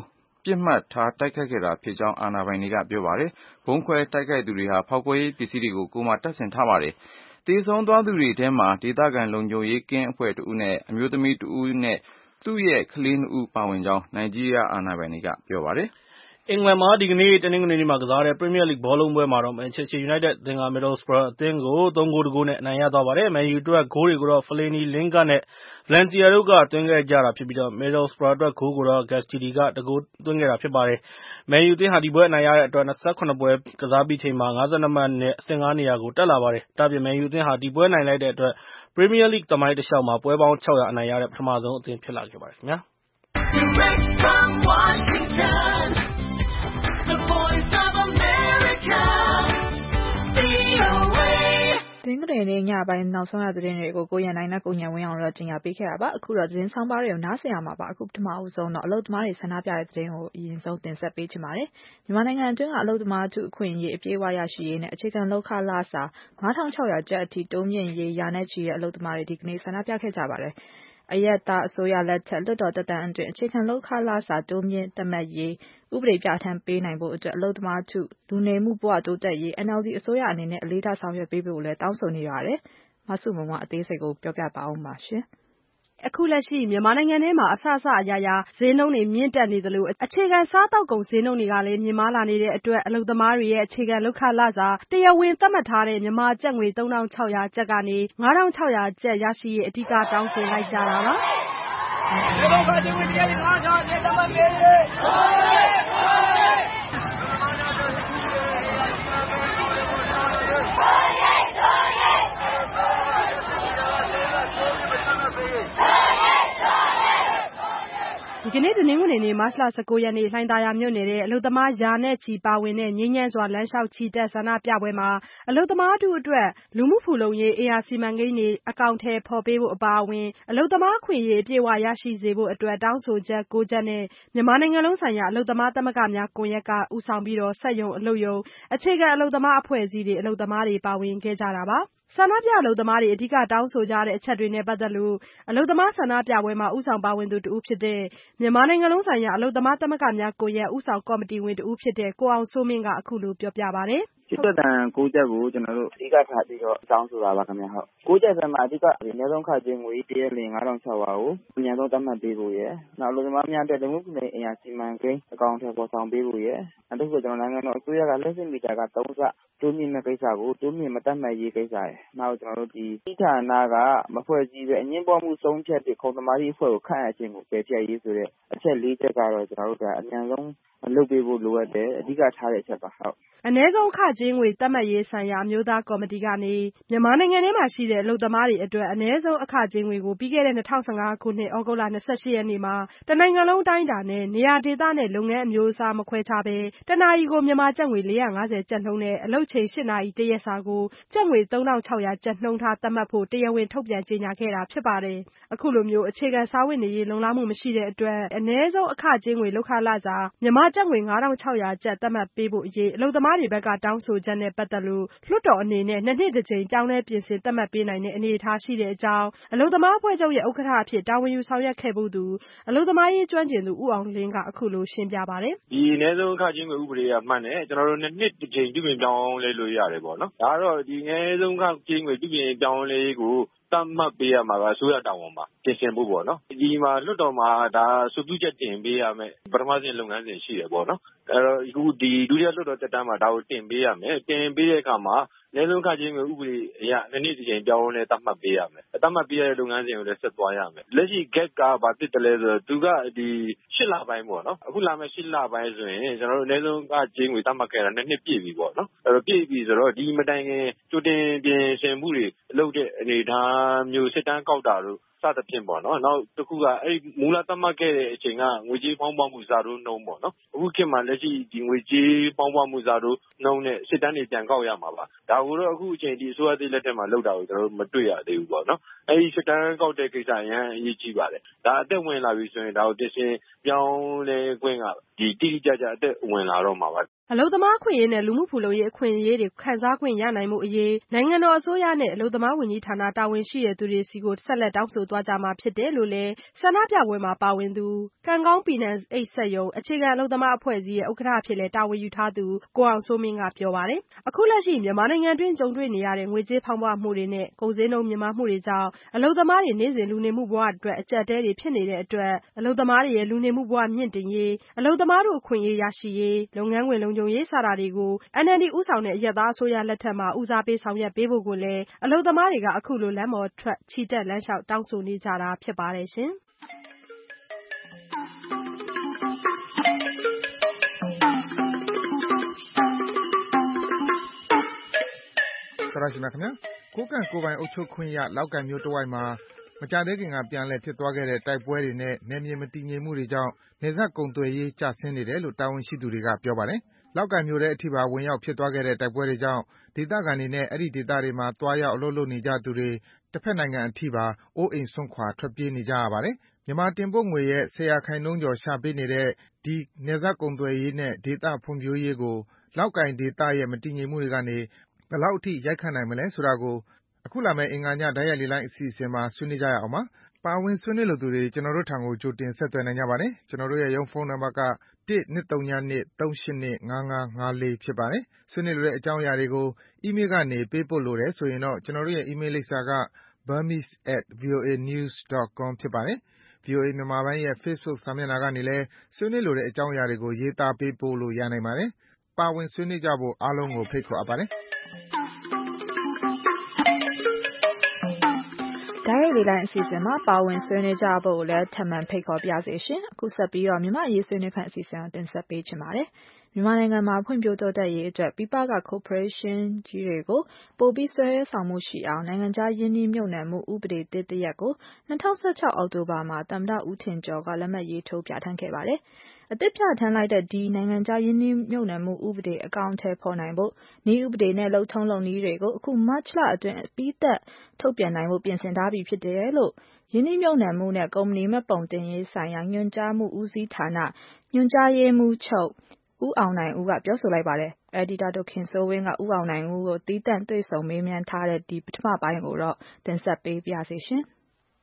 Speaker 4: ပစ်မှတ်ထားတိုက်ခိုက်ခဲ့တာဖြစ်ကြောင်းအာဏာပိုင်တွေကပြောပါတယ်။ဗုံးခွဲတိုက်ခိုက်သူတွေဟာဖောက်ခွဲရေးပစ္စည်းတွေကိုကိုယ်မှာတပ်ဆင်ထားပါတယ်။သေဆုံးသွားသူတွေထဲမှာဒေသခံလုံခြုံရေးကင်းအဖွဲ့တဦးနဲ့အမျိုးသမီးတဦးနဲ့သူ့ရဲ့ကလေး2ဦးပါဝင်ကြောင်းနိုင်ဂျီးရီးယားအာဏာပိုင်တွေကပြောပါတယ်။
Speaker 3: အင်္ဂလန်မှာဒီကနေ့တနင်္ဂနွေနေ့မှာကစားတဲ့ Premier League ဘောလုံးပွဲမှာတော့ Manchester United အသင်းက Middlesbrough အသင်းကို 3-1 နဲ့အနိုင်ရသွားပါတယ်။ Man U အတွက်ဂိုးတွေကိုတော့ Fellaini, Lingard နဲ့ Valencia တို့ကသွင်းခဲ့ကြတာဖြစ်ပြီး Middlesbrough အတွက်ဂိုးကိုတော့ Gazidis က1ဂိုးသွင်းခဲ့တာဖြစ်ပါတယ်။ Man U အသင်းဟာဒီပွဲအနိုင်ရတဲ့အတွက် 27 ပွဲကစားပြီးချိန်မှာ 52 မှတ်နဲ့အဆင့် 5 နေရာကိုတက်လာပါတယ်။ ဒါ့အပြင် Man U အသင်းဟာဒီပွဲနိုင်လိုက်တဲ့အတွက် Premier League သမိုင်းတလျှောက်မှာပွဲပေါင်း 600 အနိုင်ရတဲ့ပထမဆုံးအသင်းဖြစ်လာခဲ့ပါတယ်ခင်ဗျာ။
Speaker 2: ။တင်းကလေးနေ့ညပိုင်းနောက်ဆုံးရသတင်းတွေကိုကိုရန်နိုင်နဲ့ကိုညံဝင်းအောင်တော့ကြီးညာပေးခဲ့တာပါအခုတော့သတင်းဆောင်ပါတွေကိုနားဆင်ရမှာပါအခုပထမအဆုံးတော့အလုပ်သမားတွေဆန္ဒပြတဲ့သတင်းကိုအရင်ဆုံးတင်ဆက်ပေးချင်ပါတယ်မြန်မာနိုင်ငံအတွင်းကအလုပ်သမားထုအခွင့်အရေးအပြည့်အဝရရှိရေးနဲ့အခြေခံလုပ်ခလစာ9600ကျပ်အထိတိုးမြင့်ရေးရာနဲ့ချီတဲ့အလုပ်သမားတွေဒီကနေ့ဆန္ဒပြခဲ့ကြပါတယ်အရက်သားအစိုးရလက်ထက်လွှတ်တော်တက်တန်းအတွင်းအခြေခံလုပ်ခလစာတိုးမြင့်သတ်မှတ်ရေးဥပဒေပြဋ္ဌာန်းပေးနိုင်ဖို့အတွက်အလုပ်သမားထုလူနေမှုဘဝတိုးတက်ရေး NLD အစိုးရအနေနဲ့အလေးထားဆောင်ရွက်ပေးဖို့လည်းတောင်းဆိုနေပါတယ်။မဆုမွန်ကအသေးစိတ်ကိုပြောပြပါဦးပါရှင်။
Speaker 5: အခုလက်ရှိမြန်မာနိုင်ငံထဲမှာအစအရာရာဈေးနှုန်းတွေမြင့်တက်နေသလိုအခြေခံစားသောက်ကုန်ဈေးနှုန်းတွေကလည်းမြင့်မားလာနေတဲ့အတွက်အလုပ်သမားတွေရဲ့အခြေခံလုပ်ခလစာတရားဝင်သတ်မှတ်ထားတဲ့မြန်မာကျပ်ငွေ3600ကျပ်ကနေ9600ကျပ်ရရှိရေးအဓိကတောင်းဆိုလိုက်ကြတာပါဒီကနေ့တနင်္ဂနွေနေ့မတ်လ19ရက်နေ့လှိုင်သာယာမြို့နယ်တဲ့အလုပ်သမားရာနဲ့ချီပါဝင်တဲ့ငြိမ်းချမ်းစွာလမ်းလျှောက်ချီတက်ဆန္ဒပြပွဲမှာအလုပ်သမားထုအတွက်လူမှုဖူလုံရေးအင်အားစီမံကိန်းတွေအကောင်အထည်ဖော်ပေးဖို့အပါအဝင်အလုပ်သမားအခွင့်အရေးအပြည့်အဝရရှိစေဖို့အတွက်တောင်းဆိုချက်9ချက်နဲ့မြန်မာနိုင်ငံလုံးဆိုင်ရာအလုပ်သမားသမဂ္ဂများကွန်ရက်ကဦးဆောင်ပြီးစက်ရုံအလုပ်ရုံအခြေခံအလုပ်သမားအဖွဲ့အစည်းတွေအလုပ်သမားတွေပါဝင်ခဲ့ကြတာပါဆန္ဒပြအလုပ်သမားတွေအဓိကတောင်းဆိုကြတဲ့အချက်တွေနဲ့ပတ်သက်လို့အလုပ်သမားဆန္ဒပြပွဲမှာဦးဆောင်ပါဝင်သူတဦးဖြစ်တဲ့မြန်မာနိုင်ငံလုံးဆိုင်ရာအလုပ်သမားသမဂ္ဂများကွန်ရက်ဦးဆောင်ကော်မတီဝင်တဦးဖြစ်တဲ့ကိုအောင်စိုးမင်းကအခုလိုပြောပြပါတယ်
Speaker 6: ချစ်သက်တမ်း9ချက်ကိုကျွန်တော်တို့အဓိကထားပြီးတော့တောင်းဆိုတာပါခင်ဗျဟုတ်9ချက်ထဲမှာအဓိကအနည်းဆုံးခကြေးငွေတရက်လ9600ကိုအများဆုံးသတ်မှတ်ပေးဖို့ရယ်နောက်လူသမားများအတွက်လူမှုဖူလုံအင်အားစီမံကိန်းအကောင့်ထဲပေါ်ဆောင်ပေးဖို့ရယ်နောက်တစ်ခုကျွန်တော်နိုင်ငံတော်အစိုးရကလက်ရှိမီတာက3ဆတိုးမြင့်မဲ့ကိစ္စကိုတိုးမြင့်မတတ်မှတ်ရေးကိစ္စရယ်နောက်ကျွန်တော်တို့ဒီဌာနကမဖွဲ့စည်းပဲအငင်းပေါ်မှုဆုံးဖြတ်တဲ့ခုံသမားကြီးအဖွဲ့ကိုခန့်အပ်ခြင်းကိုပယ်ဖျက်ရေးဆိုတဲ့အချက်4ချက်ကတော့ကျွန်တော်တို့ကအများဆုံးလုပ်ပေးဖို့လိုအပ်တယ်အဓိကထားတဲ့အချက်ပါဟုတ်
Speaker 5: အနည်းဆုံးအခကြေးငွေသတ်မှတ်ရေးဆိုင်ရာအမျိုးသားကော်မတီကနေမြန်မာနိုင်ငံထဲမှာရှိတဲ့အလုပ်သမားတွေအတွက်အနည်းဆုံးအခကြေးငွေကိုပြီးခဲ့တဲ့2015ခုနှစ်ဩဂုတ်လ28ရက်နေ့မှာတနိုင်ငံလုံးအတိုင်းအတာနဲ့နေရာဒေသနဲ့လုပ်ငန်းအမျိုးအစားမခွဲခြားဘဲတနာရီကိုမြန်မာကျပ်ငွေ450ကျပ်နှုန်းနဲ့အလုပ်ချိန်8နာရီတရက်စာကိုကျပ်ငွေ3600ကျပ်နှုန်းထားသတ်မှတ်ဖို့တရားဝင်ထုတ်ပြန်ကြေညာခဲ့တာဖြစ်ပါတယ်အခုလိုမျိုးအခြေခံစားဝတ်နေရေးလုံလောက်မှုမရှိတဲ့အတွက်အနည်းဆုံးအခကြေးငွေလုပ်ခလစာမြန်မာကျပ်ငွေ9600ကျပ်သတ်မှတ်ပေးဖို့အရေးအလုပ်သမားတွေဘက်ကတောင်းဆိုချက်နဲ့ပတ်သက်လို့လွှတ်တော်အနေနဲ့2နှစ်တစ်ကြိမ်ပြောင်းလဲပြင်ဆင်သတ်မှတ်ပေးနိုင်တဲ့အနေအထားရှိတဲ့အကြောင်းအလုပ်သမားအဖွဲ့ချုပ်ရဲ့ဥက္ကဋ္ဌအဖြစ်တာဝန်ယူဆောင်ရွက်ခဲ့မှုသူအလုပ်သမားရေးကျွမ်းကျင်သူဦးအောင်လင်းကအခုလိုရှင်းပြပါတယ်
Speaker 7: ဒီအနည်းဆုံးအခကြေးငွေဥပဒေကမှန်တယ်ကျွန်တော်တို့2နှစ်တစ်ကြိမ်ပြုပြင်ပြောင်းလဲလို့ရတယ်ပေါ့နော်ဒါကတော့ဒီအနည်းဆုံးအခကြေးငွေပြုပြင်ပြောင်းလဲကိုသတ်မှတ်ပေးရမှာကအစိုးရတာဝန်ပါပြင်ဆင်ဖို့ပေါ့နော်ဒီမှာလွှတ်တော်မှာဒါစုပြုချက်တင်ပေးရမယ်ပထမစဉ်လုပ်ငန်းစဉ်ရှိတယ်ပေါ့နော်အဲ့တော့အခုဒီဒုတိယလွှတ်တော်တက်တန်းမှာဒါကိုတင်ပေးရမယ်တင်ပေးတဲ့အခါမှာအနည်းဆုံးအခကြေးငွေဥပဒေအရ2နှစ်တစ်ကြိမ်ပြောင်းလဲသတ်မှတ်ပေးရမယ်သတ်မှတ်ပေးရတဲ့လုပ်ငန်းစဉ်ကိုလည်းဆက်သွားရမယ်လက်ရှိ gap ကဘာဖြစ်တယ်လဲဆိုတော့သူကဒီ8လပိုင်းပေါ့နော်အခုလာမယ့်8လပိုင်းဆိုရင်ကျွန်တော်တို့အနည်းဆုံးအခကြေးငွေသတ်မှတ်ခဲ့တာ2နှစ်ပြည့်ပြီပေါ့နော်အဲ့တော့ပြည့်ပြီဆိုတော့ဒီမတိုင်ခင်ကြိုတင်ပြင်ဆင်မှုတွေလုပ်တဲ့အနေအထားမျိုးစစ်တမ်းကောက်တာတို့စသဖြင့်ပေါ့နော်နောက်တစ်ခုကအဲ့မူလသတ်မှတ်ခဲ့တဲ့အချိန်ကငွေကြေးပေါင်းပွားမှုဇာတို့နှုန်းပေါ့နော်အခုခေတ်မှာလက်ရှိဒီငွေကြေးပေါင်းပွားမှုဇာတို့နှုန်းနဲ့စစ်တမ်းတွေပြန်ကောက်ရမှာပါဒါကိုတော့အခုအချိန်ဒီအစိုးရသေးလက်ထက်မှာလုပ်တာကိုကျွန်တော်တို့မတွေ့ရသေးဘူးပေါ့နော်အဲ့ဒီစစ်တမ်းကောက်တဲ့ကိစ္စအရင်အရေးကြီးပါတယ်ဒါအသက်ဝင်လာပြီဆိုရင်ဒါကိုတင်ရှင်ပြောင်းလဲခွင့်ကဒီတိတိကျကျအသက်ဝင်လာတော့မှာပါ
Speaker 8: အလုပ်သမားအခွင့်အရေးနဲ့လူမှုဖူလုံရေးအခွင့်အရေးတွေခံစားခွင့်ရနိုင်မှုအရေးနိုင်ငံတော်အစိုးရနဲ့အလုပ်သမားဝန်ကြီးဌာနတာဝန်ရှိသူတွေစီကိုဆက်လက်တောင်းဆိုသွားကြမှာဖြစ်တယ်လို့လည်းဆန္ဒပြပွဲမှာပါဝင်သူကံကောင်းပြည်နယ်အိတ်စက်ရုံအခြေခံအလုပ်သမားအဖွဲ့အစည်းရဲ့ဥက္ကဋ္ဌအဖြစ်လည်းတာဝန်ယူထားသူကိုအောင်စိုးမင်းကပြောပါတယ်။အခုလက်ရှိမြန်မာနိုင်ငံတွင်းကြုံတွေ့နေရတဲ့ငွေကြေးဖောင်းပွမှုတွေနဲ့ကုန်စည်နှုန်းမြင့်မားမှုတွေကြောင့်အလုပ်သမားတွေနေ့စဉ်လူနေမှုဘဝအတွက်အကျပ်အတည်းတွေဖြစ်နေတဲ့အတွက်အလုပ်သမားတွေရဲ့လူနေမှုဘဝမြင့်တင်ရေးအလုပ်သမားတို့အခွင့်အရေးရရှိရေးလုပ်ငန်းခွင်လုံခြုံရေးစတာတွေကို NLD ဦးဆောင်တဲ့အရပ်သားအစိုးရလက်ထက်မှာဦးစားပေးဆောင်ရွက်ပေးဖို့ကိုလည်းအလုပ်သမားတွေကအခုလိုလမ်းပေါ်ထွက်ချီတက်လမ်းလျှောက်တောင်းဆိုနေကြတာဖြစ်ပါတယ်ရှင်။
Speaker 9: ဆရာရှင်များခင်ဗျာကိုကန့်ကိုပိုင်အုပ်ချုပ်ခွင့်ရလောက်ကိုင်မျိုးတဝိုက်မှာမကြသေးခင်ကပြန်လည်ဖြစ်သွားခဲ့တဲ့တိုက်ပွဲတွေနဲ့နယ်မြေမတည်ငြိမ်မှုတွေကြောင့်နေဆက်ကုန်သွယ်ရေးကျဆင်းနေတယ်လို့တာဝန်ရှိသူတွေကပြောပါတယ်။လောက်ကိုင်မျိုးတဲ့အထိပါဝင်ရောက်ဖြစ်သွားခဲ့တဲ့တိုက်ပွဲတွေကြောင့်ဒေသခံတွေနဲ့အဲ့ဒီဒေသတွေမှာတွားရောက်အလုပ်လုပ်နေကြသူတွေတစ်ဖက်နိုင်ငံအထိပါအိုးအိမ်ဆွန့်ခွာထွက်ပြေးနေကြရပါတယ်။မြန်မာတင်ပို့ငွေရဲ့10%ကျော်ရှာပေးနေတဲ့ဒီနေဆက်ကုန်သွယ်ရေးနဲ့ဒေသဖွံ့ဖြိုးရေးကိုလောက်ကိုင်ဒေသရဲ့မတည်ငြိမ်မှုတွေကနေဘယ်လောက်အထိရိုက်ခတ်နိုင်မလဲဆိုတာကိုအခုလာမယ့်အင်္ဂါညဓာတ်ရိုက်လေလိုင်းအစီအစဉ်မှာဆွေးနွေးကြရအောင်ပါ။ပါဝင်ဆွေးနွေးလိုသူတွေကျွန်တော်တို့ထံကိုကြိုတင်ဆက်သွယ်နိုင်ကြပါတယ်။ကျွန်တော်တို့ရဲ့ရုံးဖုန်းနံပါတ်က12393825554ဖြစ်ပါတယ်။ဆွေးနွေးလိုတဲ့အကြောင်းအရာတွေကိုအီးမေးလ်ကနေပေးပို့လိုတယ်ဆိုရင်တော့ကျွန်တော်တို့ရဲ့အီးမေးလ်လိပ်စာကburmese@voanews.com ဖြစ်ပါတယ်။ VOA မြန်မာပိုင်းရဲ့ Facebook စာမျက်နှာကနေလည်းဆွေးနွေးလိုတဲ့အကြောင်းအရာတွေကိုရေးသားပေးပို့လို့ရနိုင်ပါတယ်။ပါဝင်ဆွေးနွေးကြဖို့အားလုံးကိုဖိတ်ခေါ်အပ်ပါတယ်။
Speaker 2: ဓာတ်ရိုက်လေလိုင်းအစီအစဉ်မှာပါဝင်ဆွေးနွေးကြဖို့လည်းထပ်မံဖိတ်ခေါ်ပြစေရှင်။အခုဆက်ပြီးတော့မြန်မာ့ရေးဆွေးနွေးခန့်အစီအစဉ်ကိုတင်ဆက်ပေးချင်ပါတယ်။မြန်မာနိုင်ငံမှာဖွံ့ဖြိုးတိုးတက်ရေးအတွက်ပြည်ပက corporation ကြီးတွေကိုပိုပြီးဆွဲဆောင်မှုရှိအောင်နိုင်ငံခြားရင်းနှီးမြှုပ်နှံမှုဥပဒေသစ်တစ်ရပ်ကို2016အောက်တိုဘာမှာသမ္မတဦးထင်ကျော်ကလက်မှတ်ရေးထိုးပြဋ္ဌာန်းခဲ့ပါတယ်။အသစ်ပြဋ္ဌာန်းလိုက်တဲ့ဒီနိုင်ငံခြားရင်းနှီးမြှုပ်နှံမှုဥပဒေအကောင်အထည်ဖော်နိုင်ဖို့နည်းဥပဒေနဲ့လုပ်ထုံးလုပ်နည်းတွေကိုအခုမတ်လအတွင်းအပြီးသတ်ထုတ်ပြန်နိုင်ဖို့ပြင်ဆင်ထားပြီဖြစ်တယ်လို့ရင်းနှီးမြှုပ်နှံမှုနဲ့ကုမ္ပဏီမှတ်ပုံတင်ရေးဆိုင်ရာညွှန်ကြားမှုဦးစီးဌာနညွှန်ကြားရေးမှူးချုပ်ဦးအောင်နိုင်ဦးကပြောဆိုလိုက်ပါတယ်။ Editor တို့ခင်စိုးဝင်းကဦးအောင်နိုင်ဦးကိုသီးသန့်တွေ့ဆုံမေးမြန်းထားတဲ့ဒီပထမပိုင်းကိုတော့တင်ဆက်ပေးပါရစေရှင်။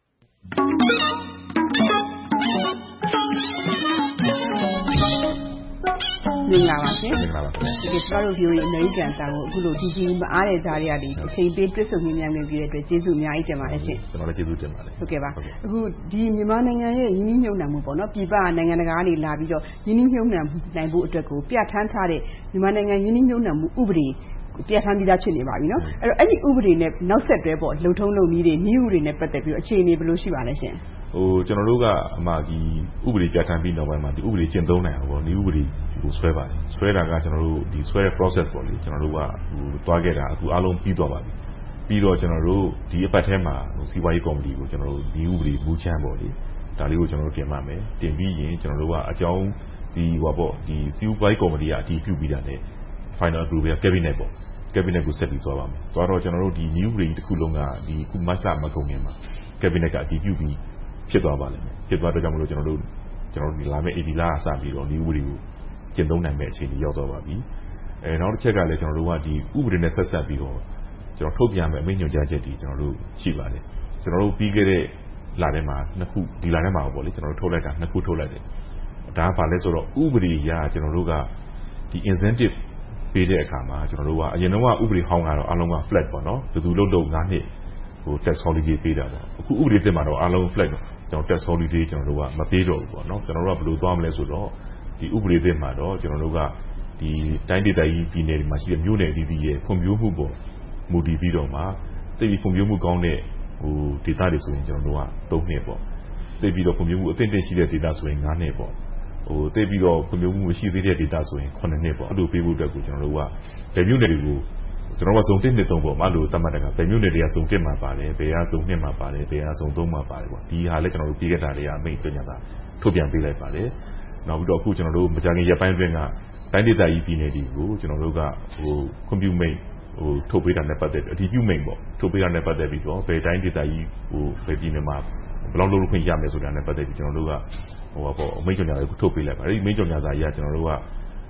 Speaker 10: မင်္ဂလာပါရှင်။မင်္ဂလာပါခင်ဗျာ။ဒီကျမတို့ VOA အမေရိကန်တန်ကိုအခုလိုဒီမအားတဲ့ကြားတွေကနေအချိန်ပေးတွေ့ဆုံမြင်မြန်ပြီးတဲ့အတွက်ကျေးဇူးအများကြီးတင်ပါတယ်ရှင်။
Speaker 11: ကျွန်တော်လည်းကျေးဇူးတင်ပါတယ်။
Speaker 10: ဟုတ်ကဲ့ပါ။အခုဒီမြန်မာနိုင်ငံရဲ့ယင်းနှိမ့်မြုပ်နှံမှုပေါ့နော်ပြည်ပနိုင်ငံတကာကနေလာပြီးတော့ယင်းနှိမ့်မြုပ်နှံနိုင်ဖို့အတွက်ကိုပြဋ္ဌာန်းထားတဲ့မြန်မာနိုင်ငံယင်းနှိမ့်မြုပ်နှံမှုဥပဒေပြဋ္ဌာန်းပြီးသားဖြစ်နေပါပြီနော်။အဲ့တော့အဲ့ဒီဥပဒေနဲ့နောက်ဆက်တွဲပေါ့လုံထုံးလုံနည်းတွေနည်းဥပဒေနဲ့ပတ်သက်ပြီးတော့အခြေအနေဘယ်လိုရှိပါလဲရှင်
Speaker 11: ။ကျွန်တော်တို့ကအမှဒီဥပဒေပြဋ္ဌာန်းပြီးနောက်ပိုင်းမှာဒီဥပဒေကျင့်သုံးနိုင်အောင်ပေါ့နည်းဥပဒေကိုဆွဲပါတယ်။ဆွဲတာကကျွန်တော်တို့ဒီဆွဲတဲ့ process ပေါ့လေကျွန်တော်တို့ကသွားခဲ့တာအခုအားလုံးပြီးသွားပါပြီ။ပြီးတော့ကျွန်တော်တို့ဒီအပတ်ထဲမှာစီးပွားရေးကော်မတီကိုကျွန်တော်တို့ဒီဥပဒေမူချမ်းပေါ့လေဒါလေးကိုကျွန်တော်တို့တင်ပါမယ်။တင်ပြီးရင်ကျွန်တော်တို့ကအကြောင်းဒီဟိုပေါ့ဒီစီးပွားရေးကော်မတီကအတည်ပြုပြီးတာနဲ့ final approval cabinet ပေါ့cabinet ကိုဆက်ပြီးသွားပါမယ်။သွားတော့ကျွန်တော်တို့ဒီ new brain တစ်ခုလုံးကဒီခုမတ်လမကုန်ခင်မှာ cabinet ကအတည်ပြုပြီးဖြစ်သွားပါလိမ့်မယ်။ဖြစ်သွားတော့ကြောင့်မလို့ကျွန်တော်တို့ဒီလာမယ့် AD လကစပြီးတော့ new brain ကိုကျင့်သုံးနိုင်မယ့်အခြေအနေရောက်သွားပါပြီ။နောက်တစ်ချက်ကလည်းကျွန်တော်တို့ကဒီဥပဒေနဲ့ဆက်ဆက်ပြီးတော့ကျွန်တော်ထုတ်ပြန်မယ့်အမိန့်ညွှန်ကြားချက်တွေကျွန်တော်တို့ရှိပါတယ်။ကျွန်တော်တို့ပြီးခဲ့တဲ့လထဲမှာနှစ်ခုဒီလထဲမှာပေါ့လေကျွန်တော်တို့ထုတ်လိုက်တာနှစ်ခုထုတ်လိုက်တယ်။ဒါကဘာလဲဆိုတော့ဥပဒေအရကျွန်တော်တို့ကဒီ incentiveပေးတဲ့အခါမှာကျွန်တော်တို့ကအရင်တော့ဥပဒေဟောင်းကတော့အားလုံးက flat ပေါ့နော်ဘယ်သူလုပ်9နှစ်ဟို tax holiday ပေးတာပေါ့အခုဥပဒေတင်မှာတော့အားလုံး flat ကျွန်တော် tax holiday ကျွန်တော်တို့ကမပေးတော့ဘူးပေါ့နော်ကျွန်တော်တို့ကဘယ်လိုသွားမလဲဆိုတော့ဒီဥပဒေတင်မှာတော့ကျွန်တော်တို့ကဒီတိုင်းဒေသကြီးပြည်နယ်တွေမှာရှိတဲ့မြို့နယ်အသီးသီးရဲ့ဖွံ့ဖြိုးမှုပေါ်မူတည်ပြီးတော့မှသိပြီးဖွံ့ဖြိုးမှုကောင်းတဲ့ဟိုဒေသတွေဆိုရင်ကျွန်တော်တို့က3နှစ်ပေါ့သိပြီးတော့ဖွံ့ဖြိုးမှုအသင့်တင့်ရှိတဲ့ဒေသဆိုရင်9နှစ်ပေါ့ဟိုသိပြီးတော့ဖွံ့ဖြိုးမှုမရှိသေးတဲ့ဒေသဆိုရင်9နှစ်ပေါ့အဲ့လိုပေးဖို့အတွက်ကိုကျွန်တော်တို့ကဗယ်မြို့နယ်တွေကိုကျွန်တော်ကစုံ1နှစ်3ပေါ့မလို့သတ်မှတ်တာကဗယ်မြို့နယ်တွေကစုံ1မှာပါတယ်ဗယ်ကစုံ2မှာပါတယ်ဗယ်ကစုံ3မှာပါတယ်ပေါ့ဒီဟာလည်းကျွန်တော်တို့ပြီးခဲ့တာတွေကအမိန့်တင်တာထုတ်ပြန်ပေးလိုက်ပါတယ်နောက်ပြီးတော့အခုကျွန်တော်တို့မကြာခင်ရက်ပိုင်းတွင်ကတိုင်းဒေသကြီးပြည်နယ်တွေကိုကျွန်တော်တို့ကဟိုကွန်ပျူတာမိတ်ဟိုထုတ်ပေးတာနဲ့ပတ်သက်ပြီးအတည်ပြုမိတ်ပေါ့ထုတ်ပေးတာနဲ့ပတ်သက်ပြီးတော့ဗယ်တိုင်းဒေသကြီးဟိုဗယ်ပြည်နယ်မှာဘယ်လောက်လုပ်လို့ခွင့်ရမယ်ဆိုတာနဲ့ပတ်သက်ပြီးကျွန်တော်တို့ကဟိုပေါ့အမိန့်ကြော်ညာလေးကိုထုတ်ပေးလိုက်ပါတယ်ဒီအမိန့်ကြော်ညာစာအရကျွန်တော်တို့က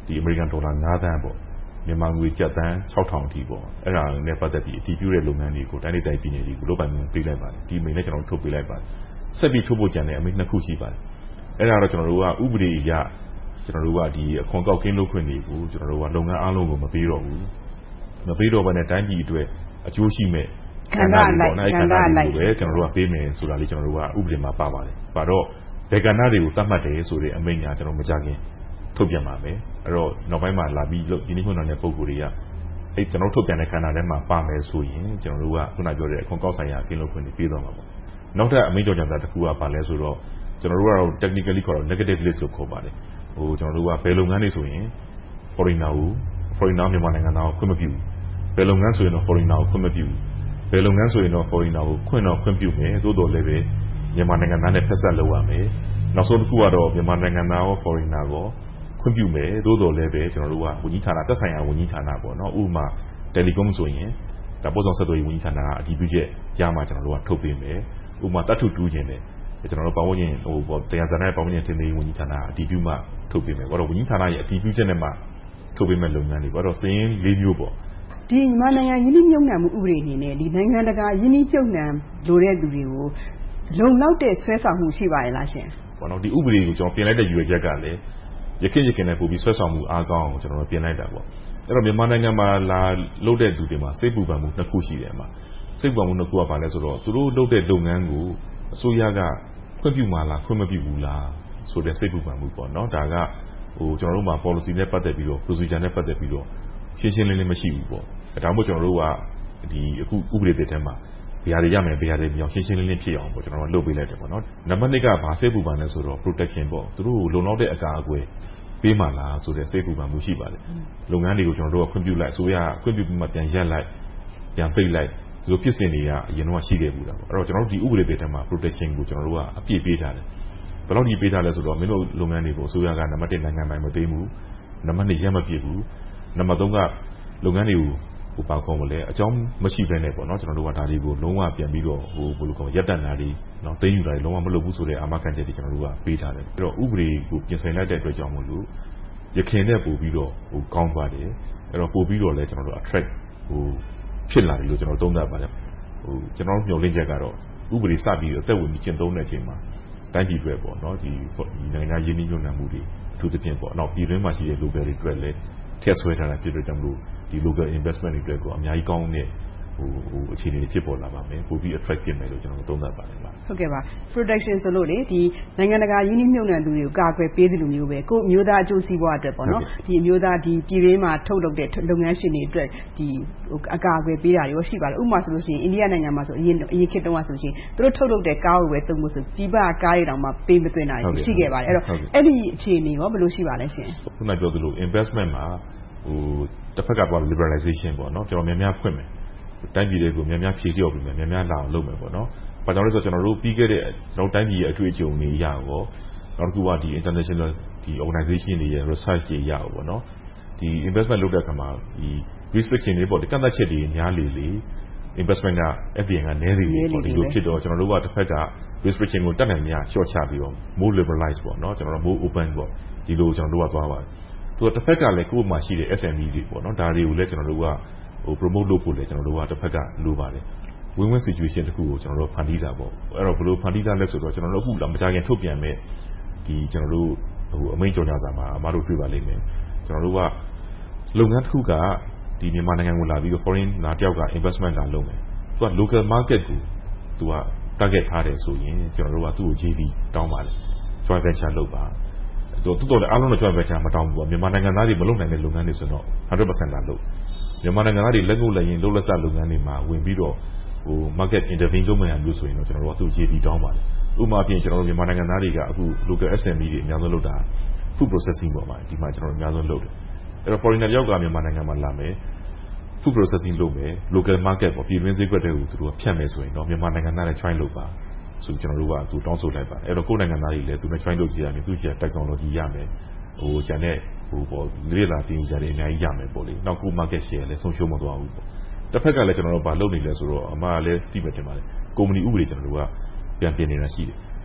Speaker 11: ဒီအမေရိကန်ဒေါ်လာ9 သန်းပေါ့မြန်မာငွေကျပ်သန်း6000 အထိပေါ့အဲ့ဒါနဲ့ပတ်သက်ပြီးအတည်ပြုတဲ့လုပ်ငန်းတွေကိုတိုင်းဒေသပြည်နယ်တွေကိုလုပ်ပိုင်ခွင့်ပေးလိုက်ပါတယ်ဒီအမိန့်နဲ့ကျွန်တော်တို့ထုတ်ပေးလိုက်ပါတယ်ဆက်ပြီးထုတ်ဖို့ကြံတဲ့အမိန့်2 ခုရှိပါတယ်အဲ့ဒါတော့ကျွန်တော်တို့ကဥပဒေအရကျွန်တော်တို့ကဒီအခွန်ကောက်ကင်းလုပ်ခွင့်တွေကိုကျွန်တော်တို့ကလုပ်ငန်းအားလုံးကိုမပေးတော့ဘူးမပေးတော့ဘဲနဲ့တိုင်းပြည်အတွက်အကျိုးရှိမဲ့ခန္ဓာလိုက်ပဲကျွန်တော်တို့ကပေးမယ်ဆိုတာလေးကျွန်တော်တို့ကဥပဒေမှာပါပါတယ်ပါတော့ဘယ်ကဏ္ဍတွေကိုသတ်မှတ်တယ်ဆိုတဲ့အမိန့်ညာကျွန်တော်မကြခင်ထုတ်ပြန်ပါမယ်အဲ့တော့နောက်ပိုင်းမှာလာပြီးဒီနေ့ခုနကပုံကိုယ်တွေကအဲ့ကျွန်တော်ထုတ်ပြန်တဲ့ခန္ဓာထဲမှာပါမယ်ဆိုရင်ကျွန်တော်တို့ကခုနပြောတဲ့အခွန်ကောက်ဆိုင်ရာအကင်းလုပ်ခွင့်တွေပေးတော့မှာပေါ့နောက်ထပ်အမိန့်ကြောင့်တစ်ခုကပါလဲဆိုတော့ကျွန်တော်တို့ကတော့ technically ခေါ်တော့ negative list လို့ခေါ်ပါတယ်ကျွန်တော်တို့ကဘယ်လုပ်ငန်းတွေဆိုရင် foreigner မြန်မာနိုင်ငံသားကိုခွင့်မပြုဘူးဘယ်လုပ်ငန်းဆိုရင်တော့ foreigner ကိုခွင့်မပြုဘူးဘယ်လုပ်ငန်းဆိုရင်တော့ foreigner ကိုခွင့်ပြုမယ်သို့တော်လည်းပဲမြန်မာနိုင်ငံသားနဲ့ဖက်ဆက်လုပ်ရမယ်နောက်ဆုံးတစ်ခုကတော့မြန်မာနိုင်ငံသားရော foreigner ကိုခွင့်ပြုမယ်သို့တော်လည်းပဲကျွန်တော်တို့ကဝန်ကြီးဌာနသက်ဆိုင်ရာဝန်ကြီးဌာနပေါ့နော်ဥပမာ telecom ဆိုရင်ဒါပို့ဆောင်ဆက်သွယ်ရေးဝန်ကြီးဌာနကအတည်ပြုချက်ရမှကျွန်တော်တို့ကထုတ်ပေးမယ်ဥပမာတတ်ထုတူးခြင်းတယ်ကျွန်တော်တို့ပတ်ဝန်းကျင်တရားစံနဲ့ပတ်ဝန်းကျင်တင်ပေးဝန်ကြီးဌာနအတည်ပြုမှထုတ်ပေးမယ်ဘာလို့ဝန်ကြီးဌာနရဲ့အတည်ပြုချက်နဲ့မှထုတ်ပေးမဲ့လုပ်ငန်းတွေဘာလို့စင်း၄မျိုးပေါ့
Speaker 10: ဒီမြန်မာနိုင်ငံယင်းနှိမ့်နှံမှုဥပဒေအနေနဲ့ဒီနိုင်ငံတကာယင်းနှိမ့်လိုတဲ့သူတွေကိုလုံလောက်တဲ့ဆွဲဆောင်မှုရှိပါရဲ့လားရှင်
Speaker 11: ပေါ့နော်ဒီဥပဒေကိုကျွန်တော်ပြင်လိုက်တဲ့ရွေချက်ကလည်းရခင်နဲ့ပို့ပြီးဆွဲဆောင်မှုအားကောင်းအောင်ကျွန်တော်ပြင်လိုက်တာပေါ့အဲ့တော့မြန်မာနိုင်ငံမှာလာလုပ်တဲ့သူတွေမှာစိတ်ပူပန်မှု2 ခုရှိတယ်မှာစိတ်ပူပန်မှု2 ခုကဘာလဲဆိုတော့သူတို့လုပ်တဲ့လုပ်ငန်းကိုအစိုးရကခွင့်ပြုမှာလားခွင့်မပြုဘူးလားဆိုတဲ့စိတ်ပူပန်မှုပေါ့နော်ဒါကကျွန်တော်တို့မှာ policy နဲ့ပတ်သက်ပြီးတော့ procedure နဲ့ပတ်သက်ပြီးတော့ရှင်းရှင်းလင်းလင်းမရှိဘူးပေါ့ဒါမှမဟုတ်ကျွန်တော်တို့ကဒီအခုဥပဒေတွေထဲမှာဘယ်ဟာတွေရမယ်ဘယ်ဟာတွေမရအောင်ရှင်းရှင်းလင်းလင်းဖြစ်အောင်ပေါ့ကျွန်တော်တို့လုပ်ပေးလိုက်တယ်ပေါ့နော်နံပါတ် 2 ကဘာစိတ်ပူပန်လဲဆိုတော့ protection ပေါ့သူတို့လုံလောက်တဲ့အကာအကွယ်ပေးမှလားဆိုတဲ့စိတ်ပူပန်မှုရှိပါတယ်လုပ်ငန်းတွေကိုကျွန်တော်တို့ကခွင့်ပြုလိုက်အစိုးရခွင့်ပြုပြီးမှပြန်ရက်လိုက်ပြန်ပိတ်လိုက်ဒီလိုဖြစ်စဉ်တွေကအရင်တော့ရှိခဲ့ဘူးတာပေါ့အဲ့တော့ကျွန်တော်တို့ဒီဥပဒေတွေထဲမှာ protection ကိုကျွန်တော်တို့ကအပြည့်ပေးထားတယ်ဘယ်လောက်ဒီပေးထားလဲဆိုတော့မင်းတို့လုပ်ငန်းတွေကိုအစိုးရကနံပါတ် 1နိုင်ငံပိုင်မသိဘူးနံပါတ် 2ရက်မပြည့်ဘူးနံပါတ် 3ကလုပ်ငန်းတွေကိုပါခေါ်မလဲအကြောင်းမရှိဘဲနဲ့ပေါ့နော်ကျွန်တော်တို့ကဒါတွေကိုလုံးဝပြန်ပြီးတော့ဘယ်လိုခေါ်ရက်တန်တာတွေနော်သိမ်းယူတာတွေလုံးဝမလုပ်ဘူးဆိုတဲ့အာမခံချက်တွေကျွန်တော်တို့ကပေးထားတယ်အဲ့တော့ဥပဒေကိုပြင်ဆင်လိုက်တဲ့အတွက်ကြောင့်မို့လို့ရခင်နဲ့ပို့ပြီးတော့ကောင်းပါတယ်အဲ့တော့ပို့ပြီးတော့လဲကျွန်တော်တို့ attract ဖြစ်လာတယ်လို့ကျွန်တော်သုံးသပ်ပါတယ်ကျွန်တော်မျှော်လင့်ချက်ကတော့ဥပဒေစပြီးအသက်ဝင်ပြီးကျင့်သုံးတဲ့အချိန်မှာတိုင်းပြည်တွေပေါ့နော်ဒီနိုင်ငံရင်းနှီးမြှုပ်နှံမှုတွေအထူးသဖြင့်ပေါ့နောက်ပြည်တွင်းမှာရှိတဲ့ local တွေအတွက်လည်းထည့်ဆွဲထားတာဖြစ်တဲ့ကြောင့်မို့ဒီ local investment တွေအတွက်ကိုအများကြီးကောင်းတဲ့အခြေအနေဖြစ်ပေါ်လာပါမယ်ပိုပြီး attract ဖြစ်မယ်လို့ကျွန်တော်သုံးသပ်ပါတယ်
Speaker 10: ဟုတ်ကဲ့ပါ protection ဆိုလို့လေဒီနိုင်ငံတကာယင်းနှိမ့်မြုပ်နှံသူတွေကိုကာကွယ်ပေးသလိုမျိုးပဲကိုအမျိုးသားအကျိုးစီးပွားအတွက်ပေါ့နော်ဒီအမျိုးသားဒီပြည်တွင်းမှာထုတ်လုပ်တဲ့လုပ်ငန်းရှင်တွေအတွက်ဒီအကာအကွယ်ပေးတာတွေရောရှိပါတယ်ဥပမာဆိုလို့ရှိရင်အိန္ဒိယနိုင်ငံမှာဆိုအရင်ခေတ်တုန်းကဆိုရှင်သူတို့ထုတ်လုပ်တဲ့ကားကိုပဲသုံးဖို့ဆိုပြည်ပကားတွေတောင်မှပေးမသွင်းတာတွေရှိခဲ့ပါတယ်အဲ့တော့အဲ့ဒီအခြေအနေရောဘယ်လိုရှိပါလဲရှင်
Speaker 11: ခုနပြောသလို investment မှာတစ်ဖက်ကပေါ့ liberalization ပေါ့နော်ကျွန်တော်များဖွင့်မယ်တိုင်းပြည်တွေကိုများဖြည့်လျော့ပြီးများလာအောင်လုပ်မယ်ပေါ့နော်။ဘာကြောင့်လဲဆိုတော့ကျွန်တော်တို့ပြီးခဲ့တဲ့ကျွန်တော်တိုင်းပြည်ရဲ့အတွေ့အကြုံတွေရရောနောက်တစ်ခုကဒီ international ဒီ organization တွေရဲ့ research တွေရရောပေါ့နော်။ဒီ investment လုပ်တဲ့အခါမှာဒီ restriction တွေပေါ့ဒီကန့်သတ်ချက်တွေများလေ investment က FDI ကနည်းလေပေါ့ဒီလိုဖြစ်တော့ကျွန်တော်တို့ကတစ်ဖက်က restriction ကိုတက်နိုင်များလျှော့ချပြီးတော့ more liberalize ပေါ့နော်ကျွန်တော်တို့ more open ပေါ့ဒီလိုကျွန်တော်တို့ကသွားပါတယ်။သူကတစ်ဖက်ကလည်းကိုယ့်မှာရှိတဲ့ SME တွေပေါ့နော်ဒါတွေကိုလည်းကျွန်တော်တို့ကpromote လုပ်ဖို့လည်းကျွန်တော်တို့ကတစ်ဖက်ကလိုပါတယ်။ win-win situation တခုကိုကျွန်တော်တို့ဖန်တီးတာပေါ့အဲ့တော့ဘယ်လိုဖန်တီးတာလဲဆိုတော့ကျွန်တော်တို့အခုမကြခင်ထုတ်ပြန်မဲ့ဒီကျွန်တော်တို့အမိန့်ကြော်ညာစာမှာအမားတို့တွေ့ပါလိမ့်မယ်ကျွန်တော်တို့ကလုပ်ငန်းတစ်ခုကဒီမြန်မာနိုင်ငံကိုလာပြီး foreign လာတယောက်က investment လာလုပ်မယ်သူက local market ကိုသူက target ထားတယ်ဆိုရင်ကျွန်တော်တို့ကသူ့ကို JV တောင်းပါတယ် joint venture လုပ်ပါတော်တော်လည်းအားလုံးတော့ joint venture မတောင်းဘူးပေါ့မြန်မာနိုင်ငံသားတွေမလုပ်နိုင်တဲ့လုပ်ငန်းတွေဆိုတော့ 100% လာလုပ်မြန်မာနိုင်ငံသားတွေလက်ငုပ်လက်ရင်လုပ်လက်စလုပ်ငန်းတွေမှာဝင်ပြီးတော့market intervene လုပ်မှရမျိုးဆိုရင်တော့ကျွန်တော်တို့ကသူ့ JV တောင်းပါတယ်ဥပမာပြင်ကျွန်တော်တို့မြန်မာနိုင်ငံသားတွေကအခု local SME တွေအများဆုံးလုပ်တာ food processing ပေါ်မှာဒီမှာကျွန်တော်တို့အများဆုံးလုပ်တယ်အဲ့တော့ foreigner တယောက်ကမြန်မာနိုင်ငံမှာလာမယ် food processing လုပ်မယ် local market ပေါ့ပြည်တွင်းဈေးကွက်တွေကိုသူတို့ဖြတ်မယ်ဆိုရင်တော့မြန်မာနိုင်ငံသားတွေ join လုပ်ပါဆိုကျွန်တော်တို့ကသူတောင်းဆိုလိုက်ပါတယ်အဲ့တော့ကိုယ်နိုင်ငံသားတွေလည်းသူနဲ့ join လုပ်ကြရမယ်သူကြီးက technology ရမယ်ကျန်တဲ့ပေါ့လေးလာတင်ကြတယ်အများကြီးရမယ်ပေါ့လေနောက်ကို market share လည်းဆုံးရှုံးမသွားဘူးပေါ့တစ်ဖက်ကလည်းကျွန်တော်တို့ဘာလုပ်နေလဲဆိုတော့အမှားလည်းသိမှတင်ပါလေကုမ္ပဏီဥပဒေကျွန်တော်တို့ကပြန်ပြင်နေတာရှိတယ်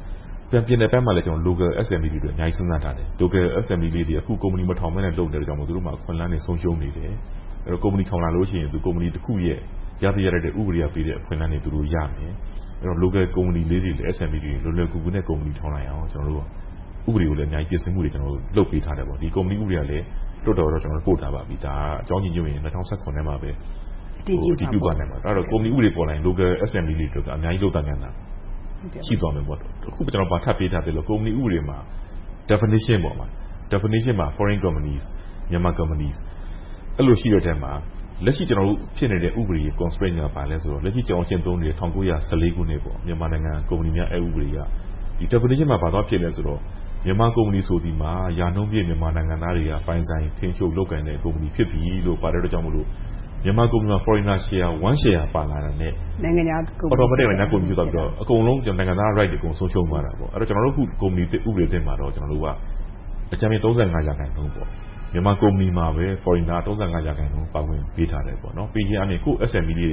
Speaker 11: ပြန်ပြင်တဲ့ဘက်မှာလည်းကျွန်တော် local SME တွေအများကြီးစဉ်းစားထားတယ် local SME လေးတွေအခု company မထောင်မဲနဲ့လုပ်တဲ့ကြောင့်မို့သူတို့မှာခွင့်လန်းနေဆုံးရှုံးနေတယ်အဲ့တော့ company ထောင်လာလို့ရှိရင်သူ company တစ်ခုရဲ့ရသရတဲ့ဥပဒေအပေးတဲ့အခွင့်အလမ်းတွေသူတို့ရမယ်အဲ့တော့ local company လေးတွေ SME တွေလွယ်လွယ်ကူကူနဲ့ company ထောင်နိုင်အောင်ကျွန်တော်တို့ဥပဒေကိုလည်းအများကြီးပြင်ဆင်မှုတွေကျွန်တော်တို့လုပ်ပေးထားတယ်ပေါ့ဒီ company ဥပဒေကလည်းတော်တော်ကျွန်တော်တို့ပို့ထားပါပြီဒါအကြောင်းကြီးညွှန်ရင်2019ထဲမှာပဲဒီပြုပါနိုင်မှာအဲ့တော့ company ဥပဒေပေါ်လာရင် local SME တွေတို့ကအများကြီးလုပ်တာများတာရှိသွားမယ်ပေါ့အခုကျွန်တော်ဗာထပ်ပေးထားတယ်လို့ company ဥပဒေမှာ definition ပေါ့မှာ definition မှာ foreign companies Myanmar companies အဲ့လိုရှိတဲ့အချိန်မှာလက်ရှိကျွန်တော်တို့ဖြစ်နေတဲ့ဥပဒေ constraint ကပါလဲဆိုတော့လက်ရှိကျွန်တော်ကျင့်သုံးနေတဲ့1914ခုနှစ်ပေါ့မြန်မာနိုင်ငံကုမ္ပဏီများဥပဒေကဒီ definition မှာပါတော့ဖြစ်လဲဆိုတော့မြန်မာကုမ္ပဏီဆိုဒီမှာယာနှုံးပြည့်မြန်မာနိုင်ငံသားတွေကပိုင်ဆိုင်ထင်းချုပ်လုပ်ကိုင်တဲ့ကုမ္ပဏီဖြစ်ပြီလို့ပါတဲ့အတွက်ကြောင့်မို့လို့မြန်မာကုမ္ပဏီမှာ foreigner share 1 share ပါလာတဲ့
Speaker 10: နိုင်ငံခြားကုမ္ပဏီ
Speaker 11: automatic နိုင်ငံကုမ္ပဏီဖြစ်သွားပြီးတော့အကုန်လုံးကျွန်တော်နိုင်ငံသား right တွေအကုန်ဆုံးရှုံးသွားတာပေါ့အဲ့တော့ကျွန်တော်တို့ခုကုမ္ပဏီဥပဒေသစ်မှာတော့ကျွန်တော်တို့ကအကြမ်းဖျင်း35%ပေါ့မြန်မာကုမ္ပဏီမှာပဲ foreigner 35%ပါဝင်ပေးထားတယ်ပေါ့နော်ပြီးရင်အနေကို SME တွေက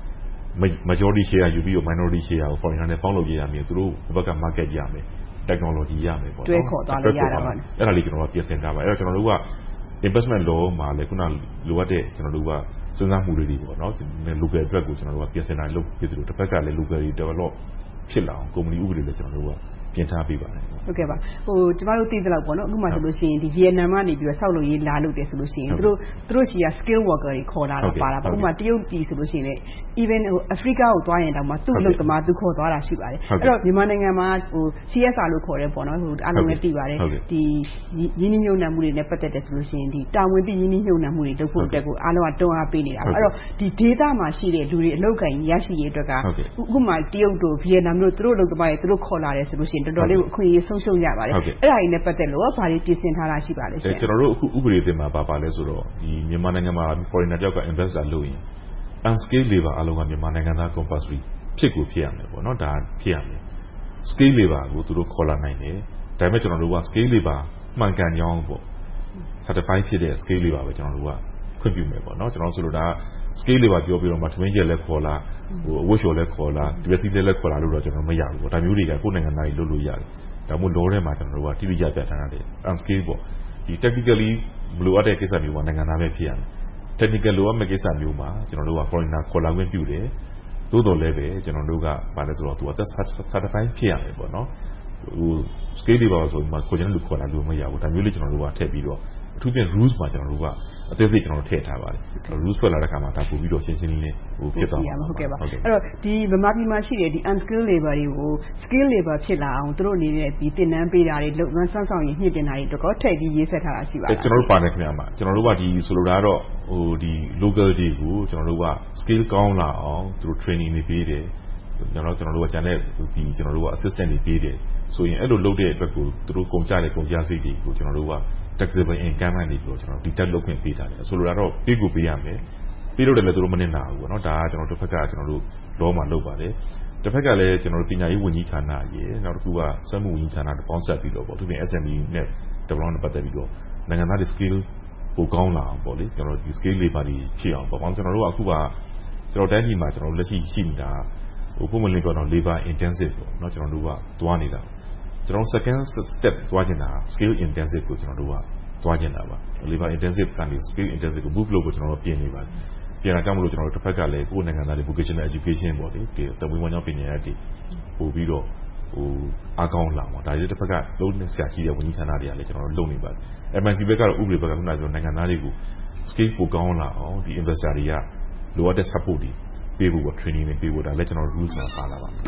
Speaker 11: majority share ယူပြီးတော့ minority share ကို foreigner နဲ့ပေါင်းလုပ်ရမယ်သူတို့ဘက်က market ရမယ် technology ရမယ်ပေါ့နော်
Speaker 10: တွဲခေါ်သွားလို့ရတာပါ
Speaker 11: အဲ့ဒါလေးကျွန်တော်ကပြင်ဆင်ထားပါအဲ့တော့ကျွန်တော်တို့က investment law မှာလည်းခုနလိုအပ်တဲ့ကျွန်တော်တို့ကစဉ်းစားမှုတွေပေါ့နော် local အတွက်ကိုကျွန်တော်တို့ကပြင်ဆင်တာလုပ်ပြီးသလိုတစ်ဖက်ကလည်း local တွေ develop ဖြစ်လာအောင် company ဥပဒေလည်းကျွန်တော်တို့ကပြင်ထားပေးပါတယ်
Speaker 10: ဟုတ်ကဲ့ပါကျမတို့သိသလောက်ပေါ့နော်အခုမှဆိုလို့ရှိရင်ဒီဗီယက်နမ်ကနေပြီးတော့ဆောက်လုပ်ရေးလာလုပ်တယ်ဆိုလို့ရှိရင်သူတို့ရှိရာ skill worker တွေခေါ်လာတော့ပါတာပေါ့ဥပမာတရုတ်ပြည်ဆိုလို့ရှိရင် even Africa ကိုသွားရင်တောင်မှသူ့အလုပ်သမားသူခေါ်သွားတာရှိပါတယ်အဲ့တော့မြန်မာနိုင်ငံမှာCSR လို့ခေါ်တယ်ပေါ့နော်အားလုံးလည်းသိပါတယ်ဒီရင်းနှီးမြှုပ်နှံမှုတွေနဲ့ပတ်သက်တယ်ဆိုလို့ရှိရင်ဒီတာဝန်သိရင်းနှီးမြှုပ်နှံမှုတွေလုပ်ဖို့အတွက်ကိုအားလုံးကတွန်းအားပေးနေတာပါအဲ့တော့ဒီ data မှာရှိတဲ့လူတွေအလုပ်ကိုင်ရရှိရေးအတွက်ကဥပမာတရုတ်တို့ဗီယက်နမ်တို့သူတို့အလုပ်သမားတွေသူတို့ခေါ်လာတယ်ဆိုလို့ရှိရင်တော်တော်လေးကိုအခွင့်အရေးဆုံးရှုံးရပါတယ်အဲ့ဒါကြီးနဲ့ပတ်သက်လို့ဘာတွေပြင်ဆင်ထားတာရှိပါလဲရှင်
Speaker 11: ကျွန်တော်တို့အခုဥပဒေသစ်မှာပါလဲဆိုတော့ဒီမြန်မာနိုင်ငံမှာ foreigner တယောက်က investor လုပ်ရင် unskilled labor အလုံးကမြန်မာနိုင်ငံသား compulsory ဖြစ်ကိုဖြစ်ရမယ်ပေါ့နော်ဒါဖြစ်ရမယ် skill labor ကိုသူတို့ခေါ်လာနိုင်တယ်ဒါပေမဲ့ကျွန်တော်တို့က skill labor မှန်ကန်ကြောင်းပေါ့ certified ဖြစ်တဲ့ skill labor ပဲကျွန်တော်တို့ကခွင့်ပြုမယ်ပေါ့နော်ကျွန်တော်ဆိုလိုတာ skill labor ပြောပြီးတော့မှထမင်းကျက်လည်းခေါ်လာအဝတ်လျှော်လည်းခေါ်လာဒီပစ္စည်းလည်းခေါ်လာလို့တော့ကျွန်တော်မရဘူးပေါ့ဒါမျိုးတွေကကိုယ်နိုင်ငံသားတွေလုပ်လို့ရတယ်ဒါမှမဟုတ် law ထဲမှာကျွန်တော်တို့ကတိတိကျကျပြထားတယ် unskilled ပေါ့ဒီ technically မလိုအပ်တဲ့ကိစ္စမျိုးမှာနိုင်ငံသားပဲဖြစ်ရမယ် technical လိုအပ်မဲ့ကိစ္စမျိုးမှာကျွန်တော်တို့က foreigner ခေါ်လာခွင့်ပြုတယ်သို့တော်လည်းပဲကျွန်တော်တို့ကဘာလဲဆိုတော့သူက certified ဖြစ်ရမယ်ပေါ့နော်ဟို skill တွေပါဆိုမှခေါ်ချင်တဲ့လူခေါ်လာလို့မရဘူးဒါမျိုးလေးကျွန်တော်တို့ကထည့်ပြီးတော့အထူးဖြင့် rules မှာကျွန်တော်တို့ကအသေးစိတ်ကျွန်တော်တို့ထည့်ထားပါတယ် rules ထွက်လာတဲ့အခါမှာဒါပို့ပြီးတော့ရှင်းရှင်းလင်းလင်းဖြစ်သွားမှာ
Speaker 10: ဟုတ်ကဲ့ပါအဲ့တော့ဒီဗမာပြည်မှာရှိတဲ့ဒီ unskilled labor တွေကို skill labor ဖြစ်လာအောင်သူတို့အနေနဲ့ဒီသင်တန်းပေးတာတွေလုပ်ငန်းဆောင်ရေးညှင့်တင်တာတွေတော့ထည့်ပြီးရေးဆက်ထားတာရှိပါတယ်
Speaker 11: ကျွန်တော်တို့ပါတယ်ခင်ဗျာကျွန်တော်တို့ကဒီဆိုလိုတာကတော့ဟိုဒီ local တွေကိုကျွန်တော်တို့က skill ကောင်းလာအောင်သူတို့ training တွေပေးတယ်ကျွန်တော်တို့ကကျန်တဲ့ဒီကျွန်တော်တို့က assistant တွေပေးတယ်ဆိုရင်အဲ့လိုလုပ်တဲ့အတွက်ကိုသူတို့ကုန်ကြတဲ့ကုန်ကြစိတ်တွေကိုကျွန်တော်တို့က taxable income ကနေပြီးတော့ကျွန်တော်ဒီတက်လုပ်ခွင့်ပေးထားတယ်ဆိုလိုတာတော့ပေးကိုပေးရမယ်ပေးလို့တယ်လည်းသူတို့မနစ်နာဘူးပေါ့နော်ဒါကကျွန်တော်တို့တစ်ဖက်ကကျွန်တော်တို့ law မှာလုပ်ပါတယ်တစ်ဖက်ကလည်းကျွန်တော်တို့ပညာရေးဝန်ကြီးဌာနရေနောက်တစ်ခုကစက်မှုဝန်ကြီးဌာနတို့ပေါင်းဆက်ပြီးတော့ပေါ့သူပြင် SME နဲ့ development နဲ့ပတ်သက်ပြီးတော့နိုင်ငံသားတွေ skill ပိုကောင်းလာအောင်ပေါ့လေကျွန်တော်တို့ဒီ skill labor တွေဖြစ်အောင်ပေါ့ကျွန်တော်တို့ကအခုကကျွန်တော်တိုင်းပြည်မှာကျွန်တော်တို့လက်ရှိရှိနေတာဟိုပုံမှန်လေးပြောတော့ labor intensive ပေါ့နော်ကျွန်တော်တို့ကသွားနေတာကျွန်တော် second step သွားချင်တာ skill intensive ကိုကျွန်တော်တို့ကသွားချင်တာပါ labor intensive ကနေ skill intensive ကို move လုပ်ဖို့ကျွန်တော်တို့ပြင်နေပါတယ်ပြင်တာကြောင့်မလို့ကျွန်တော်တို့တစ်ဖက်ကလည်းကိုယ်နိုင်ငံသားတွေ vocational education ပေါ့လေဒီတမွေးဝမ်းကြောင်းပညာရေးတွေပို့ပြီးတော့ဟိုအားကောင်းလာမှာဒါတွေတစ်ဖက်ကလုံးနဲ့ဆရာရှိတဲ့ဝန်ကြီးဌာနတွေကလည်းကျွန်တော်တို့လုပ်နေပါတယ် MNC ဘက်ကတော့ဥပဒေဘက်ကခုနကပြောနိုင်ငံသားတွေကို skill ပိုကောင်းလာအောင်ဒီ investor တွေကလိုအပ်တဲ့ support တွေပေးဖို့ training တွေပေးဖို့ဒါလည်းကျွန်တော်တို့ rules မှာပါလာပါ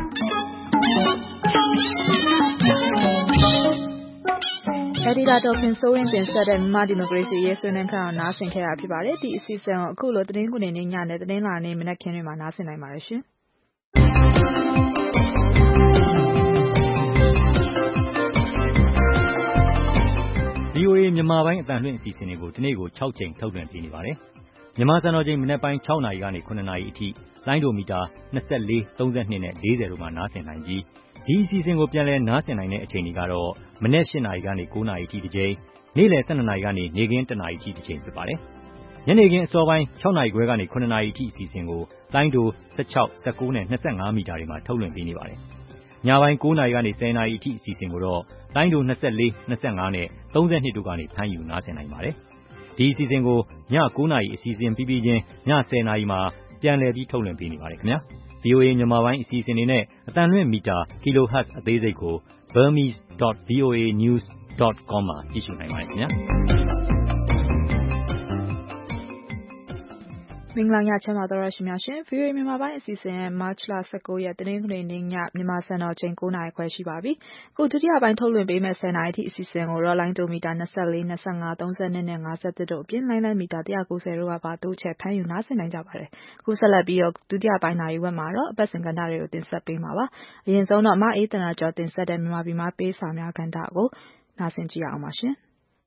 Speaker 2: Editor ဒေါ်ခင်စိုးဝင်းတင်ဆက်တဲ့မြန်မာဒီမိုကရေစီရေးဆွေးနွေးခန်းကိုနားဆင်ခဲ့ရဖြစ်ပါတယ်ဒီအစီအစဉ်ကိုအခုလိုသတင်းခွင်နေညနဲ့သတင်းလာနေမနက်ခင်းတွေမှာနားဆင်နိုင်ပါတယ်ရှင်
Speaker 12: VOA မြန်မာပိုင်းအတန်လွှင့်အစီအစဉ်တွေကိုဒီနေ့ကို6ချိန်ထုတ်လွှင့်ပေးနေပါတယ်မြန်မာစံတော်ချိန်မနက်ပိုင်း6နာရီကနေ9နာရီအထိလိုင်းဒိုမီတာ24 32နဲ့40တို့မှာနားဆင်နိုင်ပြီးဒီအစီအစဉ်ကိုပြန်လည်နားဆင်နိုင်တဲ့အချိန်တွေကတော့မနက်8နာရီကနေ9နာရီအထိတစ်ချိန်နေ့လယ်12နာရီကနေနေ့ခင်း1နာရီအထိတစ်ချိန်ဖြစ်ပါတယ်ညနေခင်းအစောပိုင်း6နာရီခွဲကနေ9နာရီအထိအစီအစဉ်ကိုလိုင်းဒို16 19နဲ့25မီတာတွေမှာထုတ်လွှင့်ပေးနေပါတယ်ညပိုင်း9 နာရီကနေ10 နာရီအထိအစီအစဉ်ကိုတော့လိုင်းဒို24, 25နဲ့32တို့ကနေဖမ်းယူနားဆင်နိုင်ပါတယ်။ဒီအစီအစဉ်ကိုည9 နာရီအစီအစဉ်ပြီးပြီးချင်းည10 နာရီမှာပြန်လည်ပြီးထုတ်လွှင့်ပေးနေပါတယ်ခင်ဗျာ။ VOA မြန်မာပိုင်းအစီအစဉ်တွေနဲ့အတန်လွင့်မီတာ kilohertz အသေးစိတ်ကို burmese.voanews.com မှာကြည့်ရှုနိုင်ပါတယ်ခင်ဗျာ။
Speaker 2: မင်္ဂလာညချမ်းပါတော်ရရှိများရှင် VOA မြန်မာပိုင်းအစီအစဉ်ရဲ့ March လ 19 ရက်တနင်္ဂနွေနေ့ညမြန်မာစံတော်ချိန်9 နာရီခွဲရှိပါပြီ။အခုဒုတိယပိုင်းထုတ်လွှင့်ပေးမယ့်10 နာရီထိအစီအစဉ်ကိုတော့လိုင်းတိုမီတာ24, 25, 32နဲ့51တို့အပြင်လိုင်းလမ်းမီတာ190တို့ကပါတိုးချဲ့ဖမ်းယူနားဆင်နိုင်ကြပါတယ်။အခုဆက်လက်ပြီးတော့ဒုတိယပိုင်းနာရီဝက်မှာတော့အပတ်စဉ်ကဏ္ဍတွေကိုတင်ဆက်ပေးမှာပါ။အရင်ဆုံးတော့မအေးတနာကျော်တင်ဆက်တဲ့မြန်မာပြည်မှာပေးစာများကဏ္ဍကိုနားဆင်ကြည့်အောင်ပါရှင်။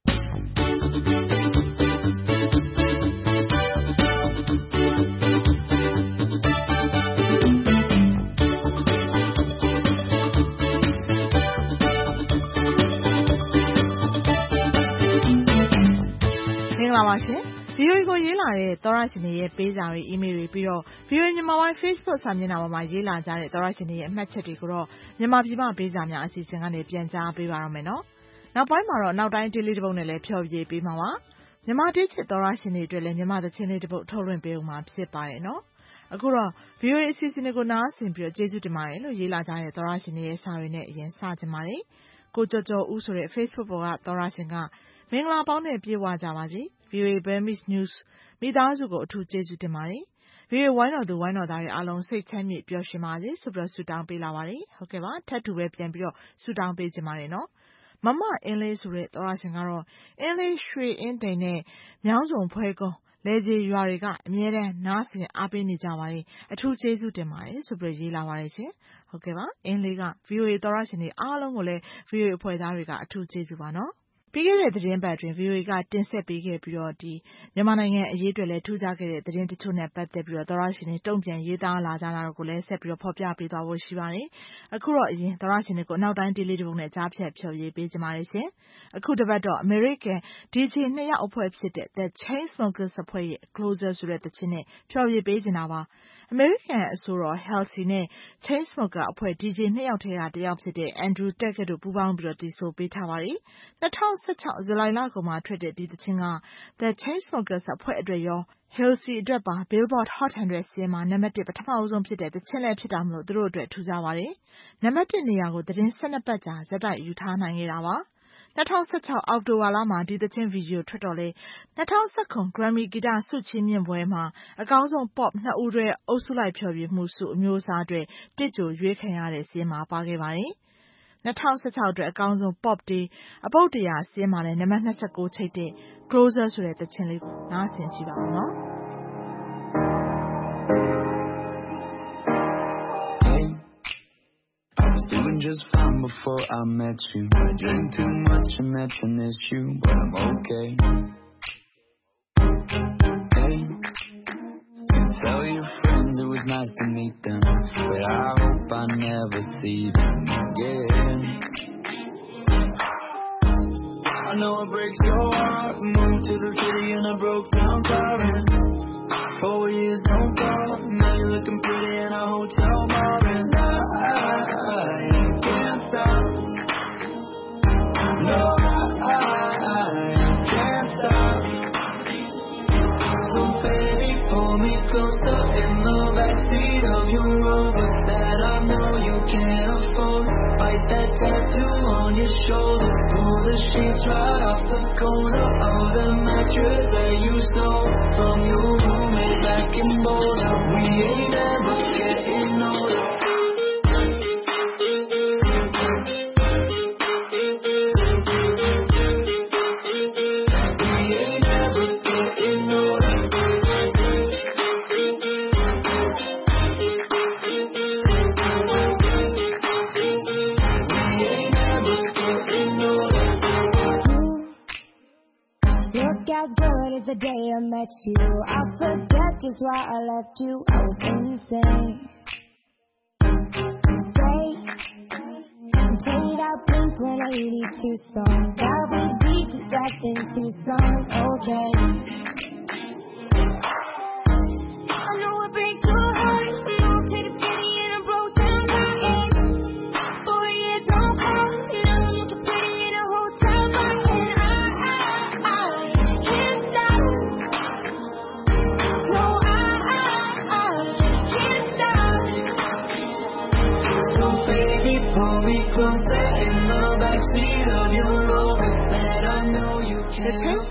Speaker 13: လာပါရှင် VOA ကိုရေးလာတဲ့သောရရှင်တွေရဲ့ပေးစာတွေ email တွေပြီးတော့ VOA မြန်မာပိုင်း Facebook စာမျက်နှာပေါ်မှာရေးလာကြတဲ့သောရရှင်တွေရဲ့အမှတ်ချက်တွေကိုတော့မြန်မာပြည်မှာပေးစာများအစီအစဉ်ကနေပြန်ကြားပေးပါရမယ်နော်။နောက်ပိုင်းမှာတော့နောက်တိုင်းတေးလေးတစ်ပုဒ်နဲ့လည်းဖျော်ဖြေပေးမှာပါ။မြန်မာတေးချစ်သောရရှင်တွေအတွက်လည်းမြန်မာသချင်းလေးတစ်ပုဒ်ထုတ်လွှင့်ပေးဦးမှာဖြစ်ပါတယ်နော်။အခုတော့ VOA အစီအစဉ်တွေကိုနားဆင်ပြီးတော့ကျေးဇူးတင်ပါတယ်လို့ရေးလာကြတဲ့သောရရှင်တွေရဲ့စာတွေနဲ့အရင်စကြပါတယ်။ကိုကျော်ကျော်ဦးဆိုတဲ့ Facebook ပေါ်ကသောရရှင်ကမင်္ဂလာပေါင်းနဲ့ပြေဝကြပါစေ။ VOA Burmese News မိသားစုကိုအထူးကျေးဇူးတင်ပါတယ်။ VOA ဝိုင်းတော်သူဝိုင်းတော်သားတွေအားလုံးစိတ်ချမ်းမြေ့ပျော်ရွှင်ပါစေဆိုပြီးတော့ဆုတောင်းပေးလာပါတယ်။ဟုတ်ကဲ့ပါထပ်တူပဲပြန်ပြီးတော့ဆုတောင်းပေးကြပါတယ်နော်။မမအင်းလေးဆိုတဲ့သောရရှင်ကတော့အင်းလေးရွှေအင်းတိန်နဲ့မြောင်းစုံဖွဲကုန်းလေကြီးရွာတွေကအမြဲတမ်းနားဆင်အားပေးနေကြပါတယ်။အထူးကျေးဇူးတင်ပါတယ်ဆိုပြီးရေးလာပါတယ်ရှင်။ဟုတ်ကဲ့ပါအင်းလေးက VOA သောရရှင်တွေအားလုံးကိုလည်း VOA အဖွဲ့သားတွေကအထူးကျေးဇူးပါနော်။ပြီးခဲ့တဲ့သတင်းပတ်တွင် VOA ကတင်ဆက်ပေးခဲ့ပြီးတော့မြန်မာနိုင်ငံအရေးအတွက်လည်းထူးခြားခဲ့တဲ့သတင်းတချို့နဲ့ပတ်သက်ပြီးတော့သောရရှင်တွေတုံ့ပြန်ရေးသားလာကြတာကိုလည်းဆက်ပြီးတော့ဖော်ပြပေးသွားဖို့ရှိပါတယ်။အခုတော့အရင်သောရရှင်တွေကိုနောက်တိုင်းတေးလေးတစ်ပုဒ်နဲ့ကြားဖြတ်ဖြော်ရေးပေးကြပါရစေ။အခုတစ်ပတ်တော့ American DJ 2 ယောက်အဖွဲ့ဖြစ်တဲ့ The Chainsmokers အဖွဲ့ရဲ့ Closer ဆိုတဲ့သချင်းနဲ့ဖြော်ရေးပေးနေတာပါ။ American အဆိုတော် Halsey နဲ့ Chainsmokers အဖွဲ့ DJ 2 ယောက်ထဲကတစ်ယောက်ဖြစ်တဲ့ Andrew Tate တို့ပူးပေါင်းပြီးတော့တီဆိုပေးထားပါတယ်။2016 ဇူလိုင်လကုန်မှာထွက်တဲ့ဒီသချင်းက The Chainsmokers အဖွဲ့အတွက်ရော Halsey အတွက်ပါ Billboard Hot 100 စာရင်းမှာနံပါတ် 1 ပထမဆုံးဖြစ်တဲ့သချင်းလည်းဖြစ်တာမို့သူတို့အတွက်ထူးခြားပါတယ်။နံပါတ် 1 နေရာကိုသတင်း12 ပတ်ကြာဇက်တိုက်ယူထားနိုင်ခဲ့တာပါ။2016 အောက်တိုဘာလမှာဒီသချင်းဗီဒီယိုထွက်တော့လေ2019 Grammy ဂီတဆုချီးမြှင့်ပွဲမှာအကောင်းဆုံး Pop 2 ဦးတွဲအုပ်စုလိုက်ဖျော်ဖြေမှုဆုအမျိုးအစားအတွက်တစ်ကြိုရွေးခံရတဲ့စာရင်းမှာပါခဲ့ပါတယ်။2016အတွက်အကောင်းဆုံး Pop တေးအပုတ်တရာစာရင်းမှာလည်းနံပါတ်29ချိတ်တဲ့ Closer ဆိုတဲ့သချင်းလေးကိုနားဆင်ကြည့်ပါဦးနော်။
Speaker 14: Doing just fine before I met you. I drink too much and met an issue, but I'm okay. Hey, you tell your friends it was nice to meet them, but I hope I never see them again. I know it breaks your heart. Moved to the city in a broke down car and 4 years no call. Now you're looking pretty in a hotel bar and I can't stop. No, I can't stop. So baby, pull me closer in the backseat of your Rover that I know you can't afford. Bite that tattoo on your shoulder. Pull the sheets right off the corner of the mattress that you stole from your roommate back in Boulder. We ain't never getting older.
Speaker 15: The day I met you, I forget just why I left you. I was insane. Stay and play that Blink-182 song that we beat to death in Tucson. Okay. I know it breaks your heart. Moved to the city in a broke down car.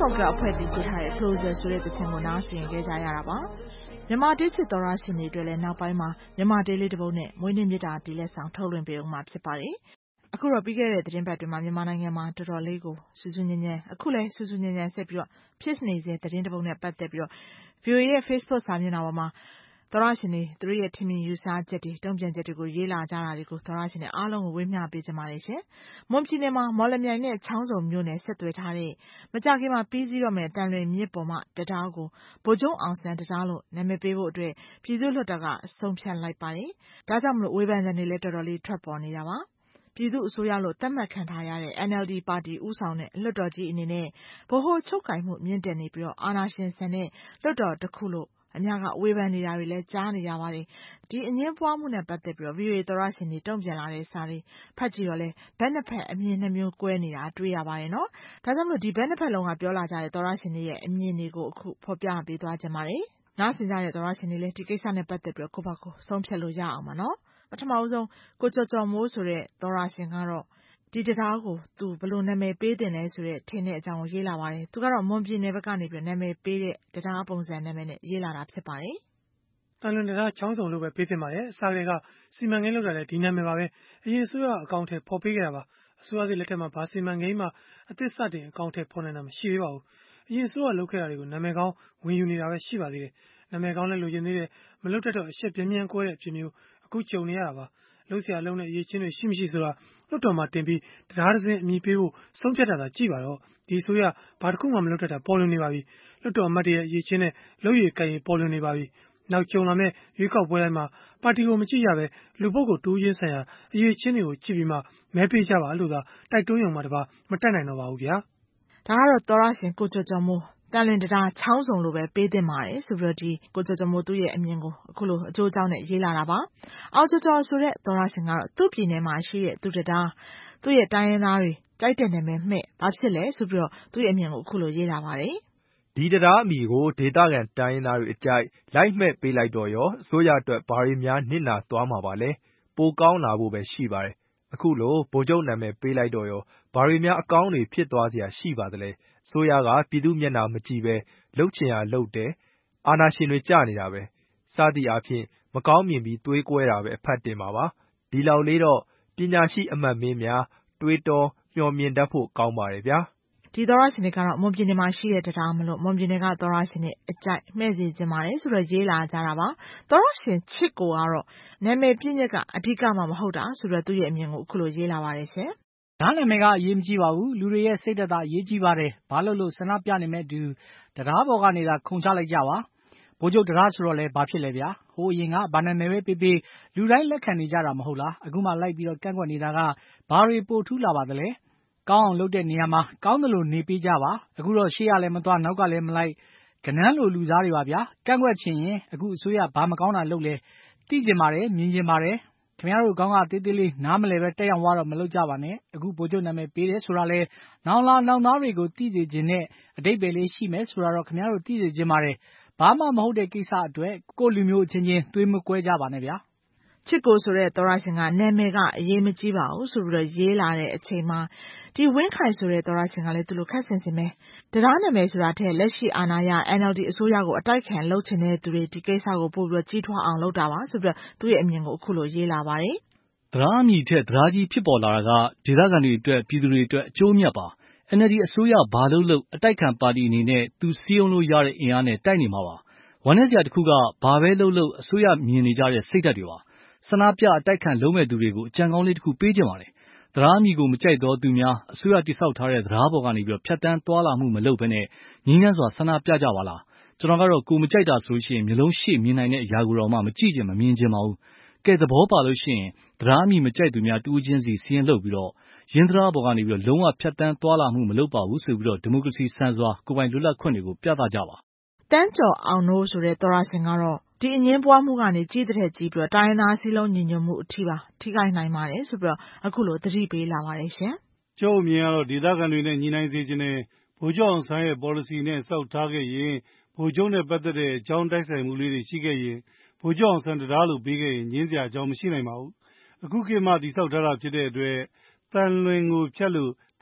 Speaker 13: Folk ကအဖွဲ့တည်ဆိုထားတဲ့ Closer ဆိုတဲ့သချင်းကိုနားဆင်ခဲ့ကြရတာပါမြန်မာတေးချစ်သောရရှင်တွေအတွက်လည်းနောက်ပိုင်းမှာမြန်မာတေးလေးတစ်ပုဒ်နဲ့မွေးနေ့မြတ်တာတီးလက်ဆောင်ထုတ်လွှင့်ပေးအောင်မှာဖြစ်ပါတယ်အခုတော့ပြီးခဲ့တဲ့သတင်းပတ်တွေမှာမြန်မာနိုင်ငံမှာတော်တော်လေးကိုစူးစူးညံ့ညံ့အခုလည်းစူးစူးညံ့ညံ့ဆက်ပြီးတော့ဖြစ်နေစေသတင်းတစ်ပုဒ်နဲ့ပတ်သက်ပြီးတော့ VOA ရဲ့ Facebook စာမျက်နှာပေါ်မှာသောရရှင်တွေသူတို့ရဲ့ထင်မြင်ယူဆချက်တွေတုံ့ပြန်ချက်တွေကိုရေးလာကြတာတွေကိုသောရရှင်တွေအားလုံးကိုဝေမျှပေးကြပါတယ်ရှင်။မွန်ပြည်နယ်မှာမော်လမြိုင်နဲ့ချောင်းစုံမြို့နယ်ဆက်သွယ်ထားတဲ့မကြာခင်မှာပြီးစီးတော့မယ်တန်လွင်မြစ်ပေါ်မှာတရားကိုဗိုလ်ချုပ်အောင်ဆန်းတရားလို့နာမည်ပေးဖို့အတွက်ပြည်သူ့လွှတ်တော်ကအဆုံးဖြတ်လိုက်ပါတယ်။ဒါကြောင့်မလို့ဝေဖန်ကြတွေလည်းတော်တော်လေးထွက်ပေါ်နေတာပါ။ပြည်သူ့အစိုးရလို့သတ်မှတ်ခံထားရတဲ့ NLD ပါတီဦးဆောင်တဲ့လွှတ်တော်ကြီးအနေနဲ့ဗဟိုချုပ်ကိုင်မှုမြင့်တက်နေပြီးတော့အာဏာရှင်ဆန်တဲ့လွှတ်တော်တစ်ခုလို့အများကဝေဖန်နေတာတွေလည်းကြားနေရပါတယ်။ဒီအငင်းပွားမှုနဲ့ပတ်သက်ပြီးတော့ VOA သောရရှင်တွေတုံ့ပြန်လာတဲ့စာတွေဖတ်ကြည့်တော့လဲဘက်နှစ်ဖက်အမြင်နှမျိုးကွဲနေတာတွေ့ရပါတယ်နော်။ဒါကြောင့်မလို့ဒီဘက်နှစ်ဖက်လုံးကပြောလာကြတဲ့သောရရှင်တွေရဲ့အမြင်တွေကိုအခုဖော်ပြပေးသွားကြပါတယ်။နားဆင်ကြတဲ့သောရရှင်တွေလည်းဒီကိစ္စနဲ့ပတ်သက်ပြီးတော့ကိုယ့်ဘာကိုဆုံးဖြတ်လို့ရအောင်ပါနော်။ပထမဆုံးကိုကျော်ကျော်မိုးဆိုတဲ့သောရရှင်ကတော့ဒီတရားကိုသူဘယ်လိုနာမည်ပေးတင်လဲဆိုတဲ့ထင်တဲ့အကြောင်းကိုရေးလာပါတယ်သူကတော့မွန်ပြည်နယ်ဘက်ကနေပြီးနာမည်ပေးတဲ့တရားပုံစံနာမည်နဲ့ရေးလာတာဖြစ်ပါတယ်
Speaker 16: တန်လွင်တရားချောင်းစုံလို့ပဲပေးတင်ပါတယ်အစားကလေးကစီမံကိန်းလုပ်တာလည်းဒီနာမည်ပါပဲအရင်ဆိုရအကောင့်ထဲပေါ်ပေးခဲ့တာပါအစိုးရစီလက်ထက်မှာဗာစီမံကိန်းမှာအသစ်စတင်အကောင့်ထဲပေါ်နေတာမရှိသေးပါဘူးအရင်ဆိုရလုပ်ခဲ့တာတွေကိုနာမည်ကောင်းဝင်ယူနေတာပဲရှိပါသေးတယ်နာမည်ကောင်းလည်းလိုချင်သေးတယ်မလုပ်တတ်တော့အရှက်ပြင်းပြင်းကွဲတဲ့အဖြစ်မျိုးအခုကြုံနေရတာပါလှုပ်ရှားလုံးနဲ့အရေးချင်းတွေရှိမရှိဆိုတာလွတ်တော်မှာတင်ပြီးတရားဒဇင်အမိပေးဖို့ဆုံးဖြတ်တာသာကြည့်ပါတော့ဒီဆိုရဘာတစ်ခုမှမလုပ်တတ်တာပေါ်လွင်နေပါပြီလွတ်တော်အမတ်တွေရဲ့အရေးချင်းနဲ့လှုပ်ရည်ကိုင်ရည်ပေါ်လွင်နေပါပြီနောက်ကြုံလာမဲ့ရွေးကောက်ပွဲတိုင်းမှာပါတီကိုမကြည့်ရပဲလူပုဂ္ဂိုလ်တူးချင်းဆိုင်ရာအရေးချင်းတွေကိုကြည့်ပြီးမှမဲပေးကြပါလို့သာတိုက်တွန်းရုံမှတပါမတက်နိုင်တော့ပါဘူးဗျာ
Speaker 13: ဒါကတော့သောရရှင်ကိုကျော်ကျော်မိုးတန်လွင်တရားချောင်းစုံလိုပဲပေးတင်ပါတယ်ဆိုပြီးတော့ဒီကိုကျော်ကျော်မိုးသူ့ရဲ့အမြင်ကိုအခုလိုအကျိုးအကြောင်းနဲ့ရေးလာတာပါအောက်ကျော်ကျော်ဆိုတဲ့သောရရှင်ကတော့သူ့ပြည်နယ်မှာရှိတဲ့သူတရားသူ့ရဲ့တိုင်းရင်းသားတွေကြိုက်တဲ့နာမည်မှဲ့ဘာဖြစ်လဲဆိုပြီးတော့သူ့ရဲ့အမြင်ကိုအခုလိုရေးလာပါတယ်
Speaker 17: ဒီတရားအမိကိုဒေတာကန်တိုင်းရင်းသားတွေအကြိုက်လိုက်မဲ့ပေးလိုက်တော့ရောအစိုးရအတွက်ဘာတွေများနစ်နာသွားမှာပါလဲပိုကောင်းလာဖို့ပဲရှိပါတယ်အခုလိုဗိုလ်ချုပ်နာမည်ပေးလိုက်တော့ရောဘာတွေများအကောင်းတွေဖြစ်သွားစရာရှိပါသလဲအစိုးရကပြည်သူမျက်နှာမကြည့်ပဲလှုပ်ချင်ရလှုပ်တယ်အာဏာရှင်တွေကြနေတာပဲစသည်အားဖြင့်မကောင်းမြင်ပြီးသွေးကွဲတာပဲအဖတ်တင်ပါပါဒီလောက်လေးတော့ပညာရှိအမတ်မင်းများတွေးတောမျှော်မြင်တတ်ဖို့ကောင်းပါတယ်ဗျာ
Speaker 13: ဒီသောရရှင်တွေကတော့မွန်ပြည်နယ်မှာရှိတဲ့တရားမလို့မွန်ပြည်နယ်ကသောရရှင်တွေအကြိုက်မှဲ့စေခြင်းပါတယ်ဆိုတော့ရေးလာကြတာပါသောရရှင်ချစ်ကိုကတော့နာမည်ပြည့်ညက်ကအဓိကမှမဟုတ်တာဆိုတော့သူ့ရဲ့အမြင်ကိုအခုလိုရေးလာပါတယ်ရှင်
Speaker 18: ဒါနာမည်ကအရေးမကြီးပါဘူးလူတွေရဲ့စိတ်သက်သာအရေးကြီးပါတယ်ဘာလို့လို့ဆန္ဒပြနေမဲ့သူတရားပေါ်ကနေသာခုန်ချလိုက်ကြပါဗိုလ်ချုပ်တရားဆိုတော့လဲဘာဖြစ်လဲဗျာဟိုအရင်ကဘာနာမည်ပဲပေးပေးလူတိုင်းလက်ခံနေကြတာမဟုတ်လားအခုမှလိုက်ပြီးတော့ကန့်ကွက်နေတာကဘာတွေပိုထူးလာပါသလဲကောင်းအောင်လုပ်တဲ့နေရာမှာကောင်းတယ်လို့နေပေးကြပါအခုတော့ရှေ့ရလည်းမသွားနောက်ကလည်းမလိုက်ကနန်းလိုလူစားတွေပါဗျာကန့်ကွက်ချင်ရင်အခုအစိုးရဘာမကောင်းတာလုပ်လဲသိကျင်ပါတယ်မြင်ကျင်ပါတယ်ခင်ဗျားတို့ကောင်းကတေးသေးလေးနားမလဲပဲတက်ရောက်သွားတော့မလုပ်ကြပါနဲ့အခုဗိုလ်ချုပ်နာမည်ပေးတယ်ဆိုတာလဲနောင်လာနောင်သားတွေကိုသိစေခြင်းနဲ့အတိတ်ပဲလေးရှိမယ်ဆိုတာတော့ခင်ဗျားတို့သိစေခြင်းပါတယ်ဘာမှမဟုတ်တဲ့ကိစ္စအတွက်ကိုလူမျိုးချင်းချင်းသွေးမကွဲကြပါနဲ့ဗျာ
Speaker 13: ချစ်ကိုဆိုတဲ့သောရရှင်ကနာမည်ကအရေးမကြီးပါဘူးဆိုပြီးတော့ရေးလာတဲ့အချိန်မှာဒီဝင်းခိုင်ဆိုတဲ့သောရရှင်ကလည်းသူလိုခက်ဆင်စင်ပဲတရားနာမည်ဆိုတာထက်လက်ရှိအာဏာရ NLD အစိုးရကိုအတိုက်ခံလုပ်ချင်တဲ့သူတွေဒီကိစ္စကိုပို့ပြီးတော့ကြီးထွားအောင်လုပ်တာပါဆိုပြီးတော့သူ့ရဲ့အမြင်ကိုအခုလိုရေးလာပါတယ်
Speaker 19: တရားအမိထက်တရားကြီးဖြစ်ပေါ်လာတာကဒေသခံတွေအတွက်ပြည်သူတွေအတွက်အကျိုးမြတ်ပါ NLD အစိုးရဘာလို့လို့အတိုက်ခံပါတီအနေနဲ့သူစီးအောင်လို့ရတဲ့အင်အားနဲ့တိုက်နေမှာပါဝမ်းနည်းစရာတစ်ခုကဘာပဲလို့အစိုးရမြင်နေကြတဲ့စိတ်ဓာတ်တွေပါဆန္ဒပြအတိုက်ခံလုံးမဲ့သူတွေကိုအကြံကောင်းလေးတစ်ခုပေးကြပါတယ်တရားအမိကိုမကြိုက်တော့သူများအစိုးရတိဆောက်ထားတဲ့တရားပေါ်ကနေပြီးတော့ဖြတ်တန်းသွားလာမှုမလုပ်ဘဲနဲ့ငြင်းငန်းစွာဆန္ဒပြကြပါလားကျွန်တော်ကတော့ကိုမကြိုက်တာဆိုလို့ရှိရင်မျိုးလုံးရှေ့မြင်နိုင်တဲ့အရာကိုတော့မှမကြည့်ချင်မမြင်ချင်ပါဘူးကဲသဘောပါလို့ရှိရင်တရားအမိမကြိုက်သူများတူးချင်းစီစီရင်လုပ်ပြီးတော့ရင်းတရားပေါ်ကနေပြီးတော့လုံးဝဖြတ်တန်းသွားလာမှုမလုပ်ပါဘူးဆိုပြီးတော့ဒီမိုကရေစီစံစွာကိုယ်ပိုင်လွတ်လပ်ခွင့်တွေကိုပြသကြပါ
Speaker 13: တန်းကျော်အောင်တို့ဆိုတဲ့သောရရှင်ကတော့ဒီအငင်းပွားမှုကနေကြီးတဲ့ကြီးပြီးတော့တိုင်းရင်းသားစည်းလုံးညီညွတ်မှုအထိပါထိခိုက်နိုင်ပါတယ်ဆိုပြီးတော့အခုလိုသတိပေးလာပါတယ်ရှင်
Speaker 20: ကျုပ်အမြင်ကတော့ဒေသခံတွေနဲ့ညီနိုင်စေခြင်းနဲ့ဗိုလ်ချုပ်အောင်ဆန်းရဲ့ policy နဲ့စောက်ထားခဲ့ရင်ဗိုလ်ချုပ်နဲ့ပတ်သက်တဲ့အကြောင်းတိုက်ဆိုင်မှုလေးတွေရှိခဲ့ရင်ဗိုလ်ချုပ်အောင်ဆန်းတရားလို့ပြီးခဲ့ရင်ငင်းစရာအကြောင်းမရှိနိုင်ပါဘူးအခုခေတ်မှတိဆောက်ထားတာဖြစ်တဲ့အတွက်တန်လွင်ကိုဖြတ်လို့တ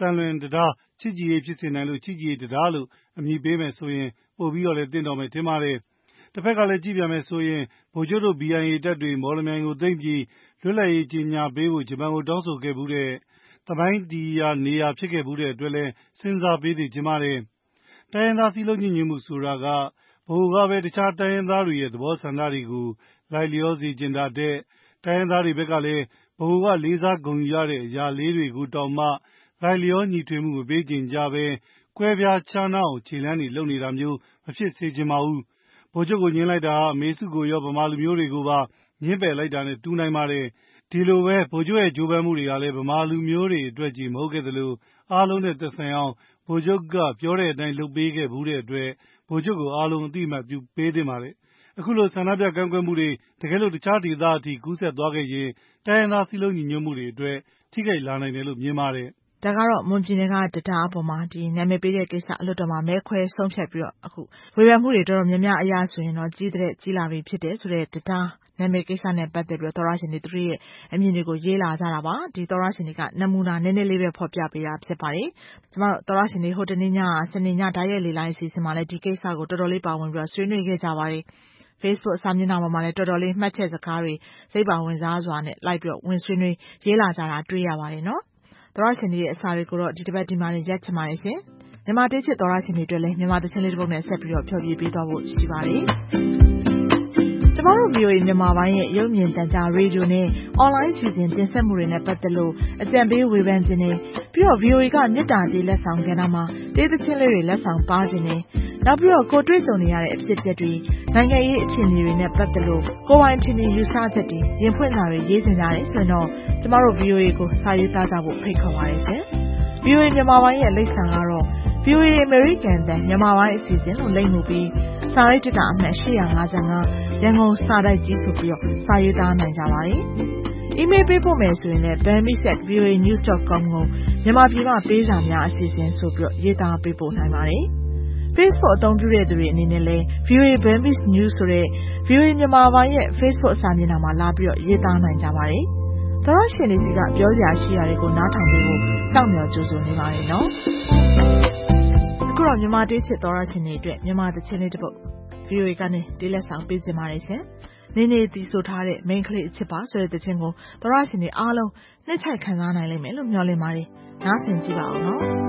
Speaker 20: တန်လွင်တရားချစ်ကြည်ရေးဖြစ်စေနိုင်လို့ချစ်ကြည်ရေးတရားလို့အမည်ပေးမယ်ဆိုရင်ပို့ပြီးတော့လည်းတင့်တော်မယ်ထင်ပါတယ်တစ်ဖက်ကလည်းကြည့်ပြမယ်ဆိုရင်ဗိုလ်ချုပ်တို့ BIA တပ်တွေမော်လမြိုင်ကိုသိမ်းပြီးလွတ်လပ်ရေးကြီးညာပေးဖို့ဂျပန်ကိုတောင်းဆိုခဲ့မှုတဲ့သမိုင်းတီးရာနေရာဖြစ်ခဲ့မှုတဲ့အတွက်လည်းစဉ်းစားပေးသိချင်ပါတယ်တိုင်းရင်းသားစည်းလုံးညီညွတ်မှုဆိုတာကဘိုလ်ကပဲတခြားတိုင်းရင်းသားတွေရဲ့သဘောဆန္ဒတွေကိုလိုက်လျောစေချင်တာတဲ့တိုင်းရင်းသားတွေဘက်ကလည်းဘိုလ်ကလေးစားဂုဏ်ယူရတဲ့အရာလေးတွေကိုတောင်မှလိုက်လျောညီထွေမှုမပေးချင်ကြပဲကွဲပြားခြားနားအောင်ခြေလမ်းတွေလုပ်နေတာမျိုးမဖြစ်စေချင်ပါဘူးဗိုလ်ချုပ်ကိုညှင်းလိုက်တာအမေစုကိုရောဗမာလူမျိုးတွေကိုပါညှင်းပယ်လိုက်တာနဲ့တူနိုင်ပါတယ်ဒီလိုပဲဗိုလ်ချုပ်ရဲ့ကြိုးပမ်းမှုတွေကလည်းဗမာလူမျိုးတွေအတွက်ကြီးမဟုတ်ခဲ့သလိုအားလုံးနဲ့သက်ဆိုင်အောင်ဗိုလ်ချုပ်ကပြောတဲ့အတိုင်းလုပ်ပေးခဲ့ဘူးတဲ့အတွက်ဗိုလ်ချုပ်ကိုအားလုံးအသိအမှတ်ပြုပေးသင့်ပါတယ်အခုလိုဆန္ဒပြကန့်ကွက်မှုတွေတကယ်လို့တခြားဒေသအထိကူးစက်သွားခဲ့ရင်တိုင်းရင်းသားစည်းလုံးညီညွတ်မှုတွေအတွက်ထိခိုက်လာနိုင်တယ်လို့မြင်ပါတယ်
Speaker 13: ဒါကတော့မွန်ပြည်နယ်ကတတားအပေါ်မှာဒီနာမည်ပေးတဲ့ကိစ္စအလွတ်တော်မှာမဲခွဲဆုံးဖြတ်ပြီးတော့အခုဝေဖန်မှုတွေတော်တော်များများအရာဆိုရင်တော့ကြီးတဲ့ကြီးလာပြီဖြစ်တယ်ဆိုတဲ့တတားနာမည်ကိစ္စနဲ့ပတ်သက်ပြီးတော့သောရရှင်တွေသူတို့ရဲ့အမြင်တွေကိုရေးလာကြတာပါဒီသောရရှင်တွေကနမူနာနည်းနည်းလေးပဲဖော်ပြပေးတာဖြစ်ပါတယ်ကျမတို့သောရရှင်တွေဟိုတနေ့ညစနေညဓာတ်ရိုက်လေလိုင်းအစီအစဉ်မှာလည်းဒီကိစ္စကိုတော်တော်လေးပါဝင်ပြီးတော့ဆွေးနွေးခဲ့ကြပါတယ် Facebook စာမျက်နှာပေါ်မှာလည်းတော်တော်လေးမှတ်ချက်စကားတွေစိတ်ပါဝင်စားစွာနဲ့လိုက်ပြီးတော့ဝင်ဆွေးနွေးရေးလာကြတာတွေ့ရပါတယ်နော်သောရရှင်တွေရဲ့အစာတွေကိုတော့ဒီတစ်ပတ်ဒီမှာနေရက်ချင်ပါတယ်ရှင်မြန်မာတေးချစ်သောရရှင်တွေအတွက်လည်းမြန်မာသချင်းလေးတစ်ပုဒ်နဲ့ဆက်ပြီးတော့ဖျော်ဖြေပေးသွားဖို့ရှိပါတယ်ကျမတို့ VOA မြန်မာပိုင်းရဲ့ရုပ်မြင်သံကြားရေဒီယိုနဲ့ online စီစဉ်တင်ဆက်မှုတွေနဲ့ပတ်သက်လို့အကြံပေးဝေဖန်ခြင်းနဲ့ပြီးတော့ VOA ကမြစ်တာတေးလက်ဆောင်ကဏ္ဍမှာတေးသချင်းလေးတွေလက်ဆောင်ပါခြင်းနဲ့နောက်ပြီးတော့ကိုတွေ့ကြုံနေရတဲ့အဖြစ်အပျက်တွေနိုင်ငံရေးအခြေအနေတွေနဲ့ပတ်သက်လို့ကိုယ်ပိုင်ထင်မြင်ယူဆချက်တွေရင်ဖွင့်စာတွေရေးတင်ကြတယ်ဆိုတော့ကျမတို့ VOA ကိုစာရေးသားကြဖို့ဖိတ်ခေါ်ပါတယ်ရှင် VOA မြန်မာပိုင်းရဲ့လိပ်စာကတော့ VOA American တန်မြန်မာပိုင်းအစီအစဉ်လို့လိပ်မှုပြီးစာရိုက်တက်တာအမှတ်855ရန်ကုန်စာတိုက်ကြီးဆိုပြီးတော့စာရေးသားနိုင်ကြပါတယ်။ email ပေးဖို့မယ်ဆိုရင်လည်း bambi@voanews.com ကိုမြန်မာပြည်မှာပေးစာများအစီအစဉ်ဆိုပြီးတော့ရေးသားပေးပို့နိုင်ပါတယ်။ Facebook အသုံးပြုတဲ့သူတွေအနေနဲ့လည်း VOA Bambi News ဆိုတဲ့ VOA မြန်မာပိုင်းရဲ့ Facebook စာမျက်နှာမှာလာပြီးတော့ရေးသားနိုင်ကြပါတယ်။သောရရှင်တွေစီကပြောစရာရှိရာတွေကိုနားထောင်ပေးဖို့စောင့်မျှော်ကြိုဆိုနေပါတယ်နော်။အခုတော့မြန်မာတေးချစ်သောရရှင်တွေအတွက်မြန်မာသချင်းလေးတစ်ပုဒ် VOA ကနေတေးလက်ဆောင်ပေးခြင်းပါတယ်ရှင်။နေနေတီဆိုထားတဲ့ main ကလေးအချစ်ပါဆိုတဲ့သချင်းကိုသောရရှင်တွေအားလုံးနှိမ့်ချိုက်ခံစားနိုင်လိမ့်မယ်လို့မျှော်လင့်ပါတယ်။နားဆင်ကြည့်ပါဦးနော်။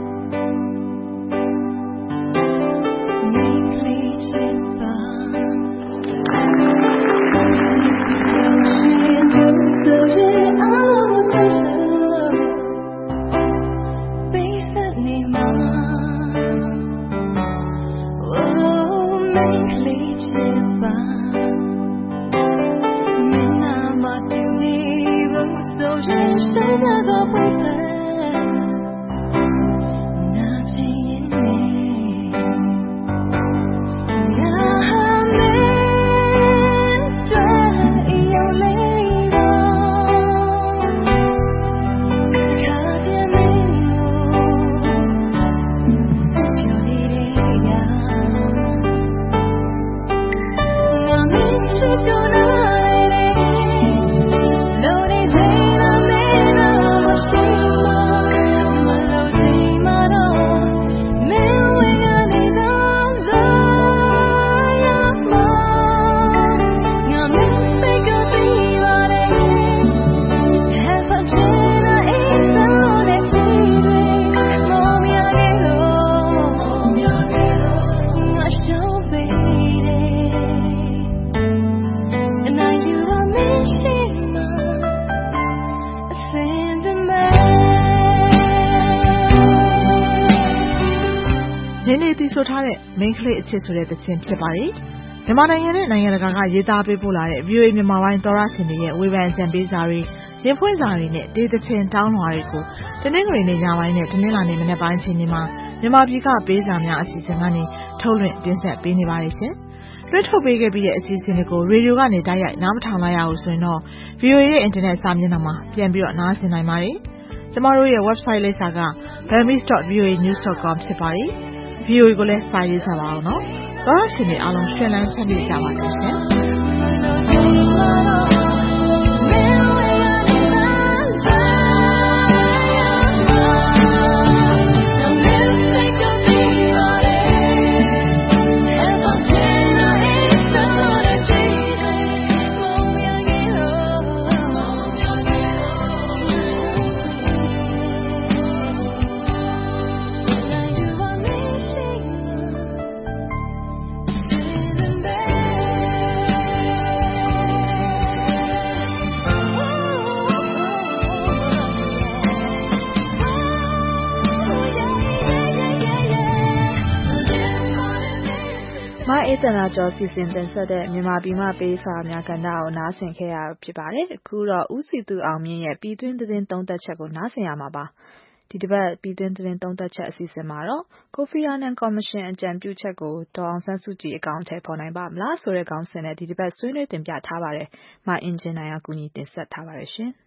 Speaker 13: ဆိုထားတဲ့ main ကလေးအချစ်ဆိုတဲ့သချင်းဖြစ်ပါတယ်။မြန်မာနိုင်ငံနဲ့နိုင်ငံတကာကရေးသားပေးပို့လာတဲ့ VOA မြန်မာပိုင်းသောရရှင်တွေရဲ့ဝေဖန်အကြံပေးစာတွေရင်ဖွင့်စာတွေနဲ့တေးသချင်းတောင်းလွှာတွေကိုတနင်္ဂနွေနေ့ညပိုင်းနဲ့တနင်္လာနေ့မနက်ပိုင်းချိန်တွေမှာမြန်မာပြည်ကပေးစာများအစီအစဉ်ကနေထုတ်လွှင့်တင်ဆက်ပေးနေပါတယ်ရှင်။လွှင့်ထုတ်ပေးခဲ့ပြီးတဲ့အစီအစဉ်တွေကိုရေဒီယိုကနေတိုက်ရိုက်နားမထောင်လိုက်ရဘူးဆိုရင်တော့ VOA ရဲ့အင်တာနက်စာမျက်နှာမှာပြန်ပြီးတော့နားဆင်နိုင်ပါတယ်။ကျမတို့ရဲ့ website လိပ်စာက bambi.voanews.com ဖြစ်ပါတယ်။ VOA ကိုလည်းစာရေးကြပါအောင်နော်။သောရရှင်တွေအားလုံးရှင်လန်းချမ်းမြေ့ကြပါစေရှင်။
Speaker 2: နေ့တနာကျော်စီစဉ်တင်ဆက်တဲ့မြန်မာပြည်မှပေးစာများကဏ္ဍကိုနားဆင်ခဲ့ရဖြစ်ပါတယ်။အခုတော့ဦးစီသူအောင်မြင့်ရဲ့ပြည်တွင်းသတင်းသုံးသပ်ချက်ကိုနားဆင်ရမှာပါ။ဒီတစ်ပတ်ပြည်တွင်းသတင်းသုံးသပ်ချက်အစီအစဉ်မှာတော့ကိုဖီအာနန်ကော်မရှင်အကြံပြုချက်ကိုဒေါ်အောင်ဆန်းစုကြည်အကောင့်ထဲပေါ်နိုင်ပါမလားဆိုတဲ့ခေါင်းစဉ်နဲ့ဒီတစ်ပတ်ဆွေးနွေးတင်ပြထားပါတယ်။မအင်ဂျင်နိုင်ကကူညီတင်ဆက်ထားပါတယ်ရှင်။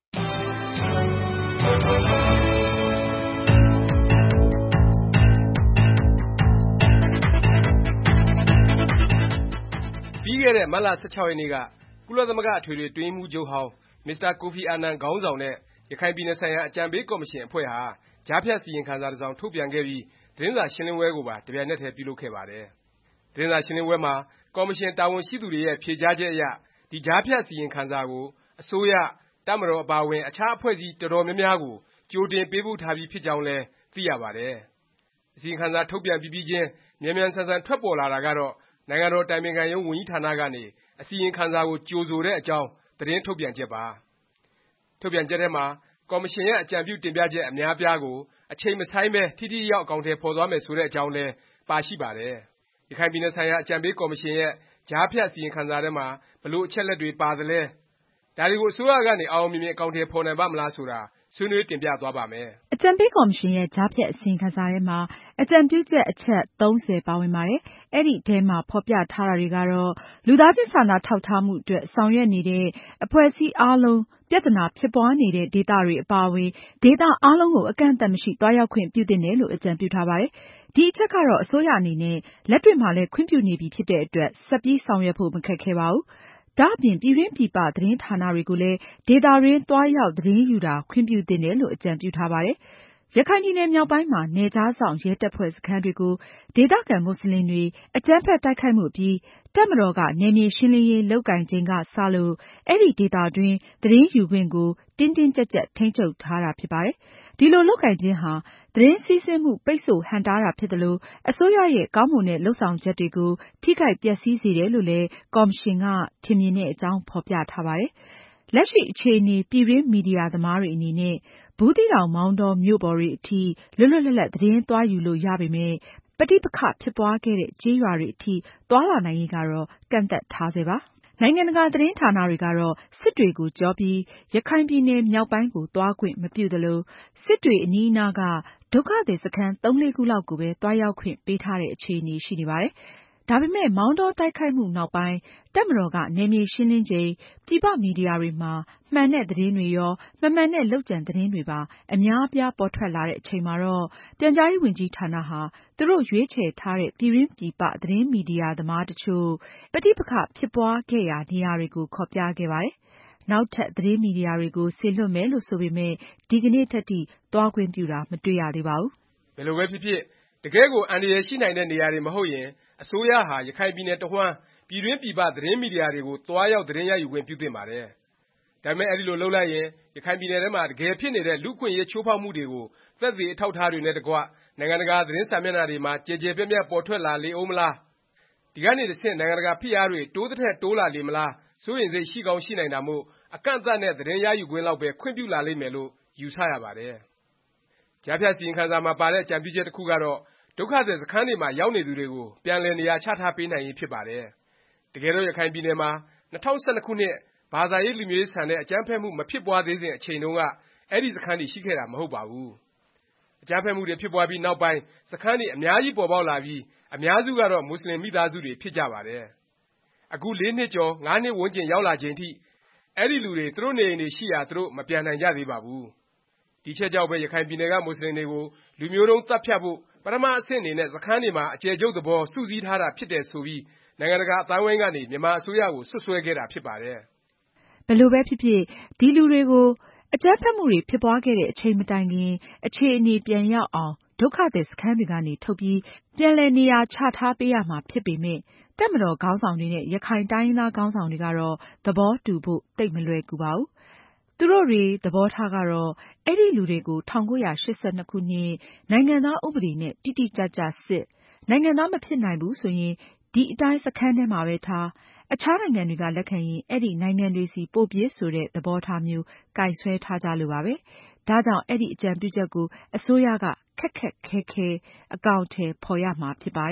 Speaker 21: ပြီးခဲ့တဲ့မတ်လ 16 ရက်နေ့ကကုလသမဂ္ဂအထွေထွေအတွင်းရေးမှူးချုပ်ဟောင်းမစ္စတာကိုဖီအာနန်ခေါင်းဆောင်တဲ့ရခိုင်ပြည်နယ်ဆိုင်ရာအကြံပေးကော်မရှင်အဖွဲ့ဟာကြားဖြတ်အစီရင်ခံစာတစ်စောင်ထုတ်ပြန်ခဲ့ပြီးသတင်းစာရှင်းလင်းပွဲကိုပါတစ်ပြိုင်နက်တည်းပြုလုပ်ခဲ့ပါတယ်။သတင်းစာရှင်းလင်းပွဲမှာကော်မရှင်တာဝန်ရှိသူတွေရဲ့ဖြေကြားချက်အရဒီကြားဖြတ်အစီရင်ခံစာကိုအစိုးရတပ်မတော်အပါအဝင်အခြားအဖွဲ့အစည်းတော်တော်များများကိုကြိုတင်ပေးပို့ထားပြီးဖြစ်ကြောင်းလည်းသိရပါတယ်။အစီရင်ခံစာထုတ်ပြန်ပြီးချင်းမြန်မြန်ဆန်ဆန်ထွက်ပေါ်လာတာကတော့နိုင်ငံတော်တိုင်ပင်ခံရုံးဝန်ကြီးဌာနကနေအစီရင်ခံစာကိုကြိုဆိုတဲ့အကြောင်းသတင်းထုတ်ပြန်ချက်ပါ။ထုတ်ပြန်ချက်ထဲမှာကော်မရှင်ရဲ့အကြံပြုတင်ပြချက်အများပြားကိုအချိန်မဆိုင်းပဲထိထိရောက်အကောင်အထည်ဖော်သွားမယ်ဆိုတဲ့အကြောင်းလည်းပါရှိပါတယ်။ရခိုင်ပြည်နယ်ဆိုင်ရာအကြံပေးကော်မရှင်ရဲ့ကြားဖြတ်အစီရင်ခံစာထဲမှာဘယ်လိုအချက်လက်တွေပါသလဲဒါတွေကိုအစိုးရကနေအောင်မြင်မြင်အကောင်အထည်ဖော်နိုင်ပါမလားဆိုတာဆွေးနွေးတင်ပြသွားပါမယ်
Speaker 22: ။အကြံပေးကော်မရှင်ရဲ့ကြားဖြတ်အစီရင်ခံစာထဲမှာအကြံပြုချက်အချက် 30 ပါဝင်ပါတယ်။အဲ့ဒီထဲမှာဖော်ပြထားတာတွေကတော့လူသားချင်းစာနာထောက်ထားမှုအတွက်ဆောင်ရွက်နေတဲ့အဖွဲ့အစည်းအားလုံးပြဿနာဖြစ်ပွားနေတဲ့ဒေသတွေအပါအဝင်ဒေသအားလုံးကိုအကန့်အသတ်မရှိသွားရောက်ခွင့်ပြုသင့်တယ်လို့အကြံပြုထားပါတယ်။ဒီအချက်ကတော့အစိုးရအနေနဲ့လက်တွေ့မှာလည်းခွင့်ပြုနေပြီဖြစ်တဲ့အတွက်ဆက်ပြီးဆောင်ရွက်ဖို့မခက်ခဲပါဘူး။ဒါ့အပြင်ပြည်တွင်းပြည်ပသတင်းဌာနတွေကိုလည်းဒေသတွင်းသွားရောက်သတင်းယူတာခွင့်ပြုသင့်တယ်လို့အကြံပြုထားပါတယ်။ရခိုင်ပြည်နယ်မြောက်ပိုင်းမှာနယ်ခြားစောင့်ရဲတပ်ဖွဲ့စခန်းတွေကိုဒေသခံမွတ်စလင်တွေအကြမ်းဖက်တိုက်ခိုက်မှုအပြီးတပ်မတော်ကနယ်မြေရှင်းလင်းရေးလုပ်ကိုင်ချိန်ကစလို့အဲဒီဒေသတွင်းသတင်းယူခွင့်ကိုတင်းတင်းကျပ်ကျပ်ထိန်းချုပ်ထားတာဖြစ်ပါတယ်။ဒီလိုလုပ်ကိုင်ခြင်းဟာသတင်းစီးဆင်းမှုပိတ်ဆို့ဟန့်တားတာဖြစ်သလိုအစိုးရရဲ့ကောင်းမွန်တဲ့လုပ်ဆောင်ချက်တွေကိုထိခိုက်ပျက်စီးစေတယ်လို့လည်းကော်မရှင်ကထင်မြင်တဲ့အကြောင်းဖော်ပြထားပါတယ်။လက်ရှိအခြေအနေပြည်တွင်းမီဒီယာသမားတွေအနေနဲ့ဘူးသီးတောင်မောင်တောမြို့ပေါ်တွေအထိလွတ်လွတ်လပ်လပ်သတင်းသွားယူလို့ရပေမယ့်ပဋိပက္ခဖြစ်ပွားခဲ့တဲ့ကျေးရွာတွေအထိသွားလာနိုင်ရေးကတော့ကန့်သတ်ထားဆဲပါ။နိုင်ငံတကာသတင်းဌာနတွေကတော့စစ်တွေကိုကျော်ပြီးရခိုင်ပြည်နယ်မြောက်ပိုင်းကိုသွားခွင့်မပြုသလိုစစ်တွေအနီးအနားကဒုက္ခသည်စခန်း 3-4 ခုလောက်ကိုပဲသွားရောက်ခွင့်ပေးထားတဲ့အခြေအနေရှိနေပါတယ်။ဒါပေမဲ့မောင်တောတိုက်ခိုက်မှုနောက်ပိုင်းတပ်မတော်ကနယ်မြေရှင်းလင်းချိန်ပြည်ပမီဒီယာတွေမှာမှန်တဲ့သတင်းတွေရောမမှန်တဲ့လုပ်ကြံသတင်းတွေပါအများအပြားပေါ်ထွက်လာတဲ့အချိန်မှာတော့ပြန်ကြားရေးဝန်ကြီးဌာနဟာသူတို့ရွေးချယ်ထားတဲ့ပြည်တွင်းပြည်ပသတင်းမီဒီယာသမားတချို့ပဋိပက္ခဖြစ်ပွားခဲ့ရာနေရာတွေကိုခေါ်ပြခဲ့ပါတယ်။နောက်ထပ်သတင်းမီဒီယာတွေကိုစေလွှတ်မယ်လို့ဆိုပေမဲ့ဒီကနေ့ထက်ထိသွားခွင့်ပြုတာမတွေ့ရသေးပါဘူး
Speaker 21: ။ဘယ်လိုပဲဖြစ်ဖြစ်တကယ်ကိုအန္တရာယ်ရှိနိုင်တဲ့နေရာတွေမဟုတ်ရင်အစိုးရဟာရခိုင်ပြည်နယ်တဝှမ်းပြည်တွင်းပြည်ပသတင်းမီဒီယာတွေကိုသွားရောက်သတင်းရယူခွင့်ပြုသင့်ပါတယ်။ဒါပေမဲ့အဲဒီလိုလုပ်လိုက်ရင်ရခိုင်ပြည်နယ်ထဲမှာတကယ်ဖြစ်နေတဲ့လူ့အခွင့်အရေးချိုးဖေါက်မှုတွေကိုသက်သေအထောက်အထားတွေနဲ့တကွနိုင်ငံတကာသတင်းစာမျက်နှာတွေမှာကျယ်ကျယ်ပြန့်ပြန့်ပေါ်ထွက်လာလေဦးမလား။ဒီကနေတဆင့်နိုင်ငံတကာဖိအားတွေတိုးသထက်တိုးလာလေမလားစိုးရိမ်စိတ်ရှိကောင်းရှိနိုင်တာမို့အကန့်အသတ်နဲ့သတင်းရယူခွင့်လောက်ပဲခွင့်ပြုလာလိမ့်မယ်လို့ယူဆရပါတယ်။ကြားဖြတ်အစီရင်ခံစာမှာပါတဲ့အကြံပြုချက်တစ်ခုကတော့ဒုက္ခသည်စခန်းတွေမှာရောက်နေသူတွေကိုပြန်လည်နေရာချထားပေးနိုင်ရေးဖြစ်ပါတယ်။တကယ်တော့ရခိုင်ပြည်နယ်မှာ2012ခုနှစ်ဘာသာရေးလူမျိုးရေးဆန်တဲ့အကြမ်းဖက်မှုမဖြစ်ပွားသေးစဉ်အချိန်တုန်းကအဲဒီစခန်းတွေရှိခဲ့တာမဟုတ်ပါဘူး။အကြမ်းဖက်မှုတွေဖြစ်ပွားပြီးနောက်ပိုင်းစခန်းတွေအများကြီးပေါ်ပေါက်လာပြီးအများစုကတော့မွတ်စလင်မိသားစုတွေဖြစ်ကြပါတယ်။အခု4 နှစ်ကျော်5 နှစ်ဝန်းကျင်ရောက်လာချိန်ထိအဲဒီလူတွေသူတို့နေအိမ်တွေရှိရာသူတို့မပြန်နိုင်ကြသေးပါဘူး။ဒီချက်ကြောင့်ပဲရခိုင်ပြည်နယ်ကမွတ်စလင်တွေကိုလူမျိုးတုန်းသတ်ဖြတ်ဖို့ပထမအဆင့်အနေနဲ့စခန်းတွေမှာအကျယ်ချုပ်သဘောစုစည်းထားတာဖြစ်တယ်ဆိုပြီးနိုင်ငံတကာအသိုင်းအဝိုင်းကနေမြန်မာအစိုးရကိုစွပ်စွဲခဲ့တာဖြစ်ပါတယ်
Speaker 22: ။ဘယ်လိုပဲဖြစ်ဖြစ်ဒီလူတွေကိုအကြမ်းဖက်မှုတွေဖြစ်ပွားခဲ့တဲ့အချိန်မတိုင်ခင်အခြေအနေပြန်ရောက်အောင်ဒုက္ခသည်စခန်းတွေကနေထုတ်ပြီးပြန်လည်နေရာချထားပေးရမှာဖြစ်ပေမယ့်တပ်မတော်ခေါင်းဆောင်တွေနဲ့ရခိုင်တိုင်းရင်းသားခေါင်းဆောင်တွေကတော့သဘောတူဖို့သိပ်မလွယ်ကူပါဘူး။သူတို့တွေသဘောထားကတော့အဲဒီလူတွေကို1982ခုနှစ်နိုင်ငံသားဥပဒေနဲ့တိတိကျကျစစ်နိုင်ငံသားမဖြစ်နိုင်ဘူးဆိုရင်ဒီအတိုင်းစခန်းထဲမှာပဲထားအခြားနိုင်ငံတွေကလက်ခံရင်အဲဒီနိုင်ငံတွေစီပို့ပြေးဆိုတဲ့သဘောထားမျိုးကိုင်ဆွဲထားကြလို့ပါပဲ။ဒါကြောင့်အဲဒီအကြံပြုချက်ကိုအစိုးရကခက်ခက်ခဲခဲအကောင်အထည်ဖော်ရမှာဖြစ်ပါတယ်။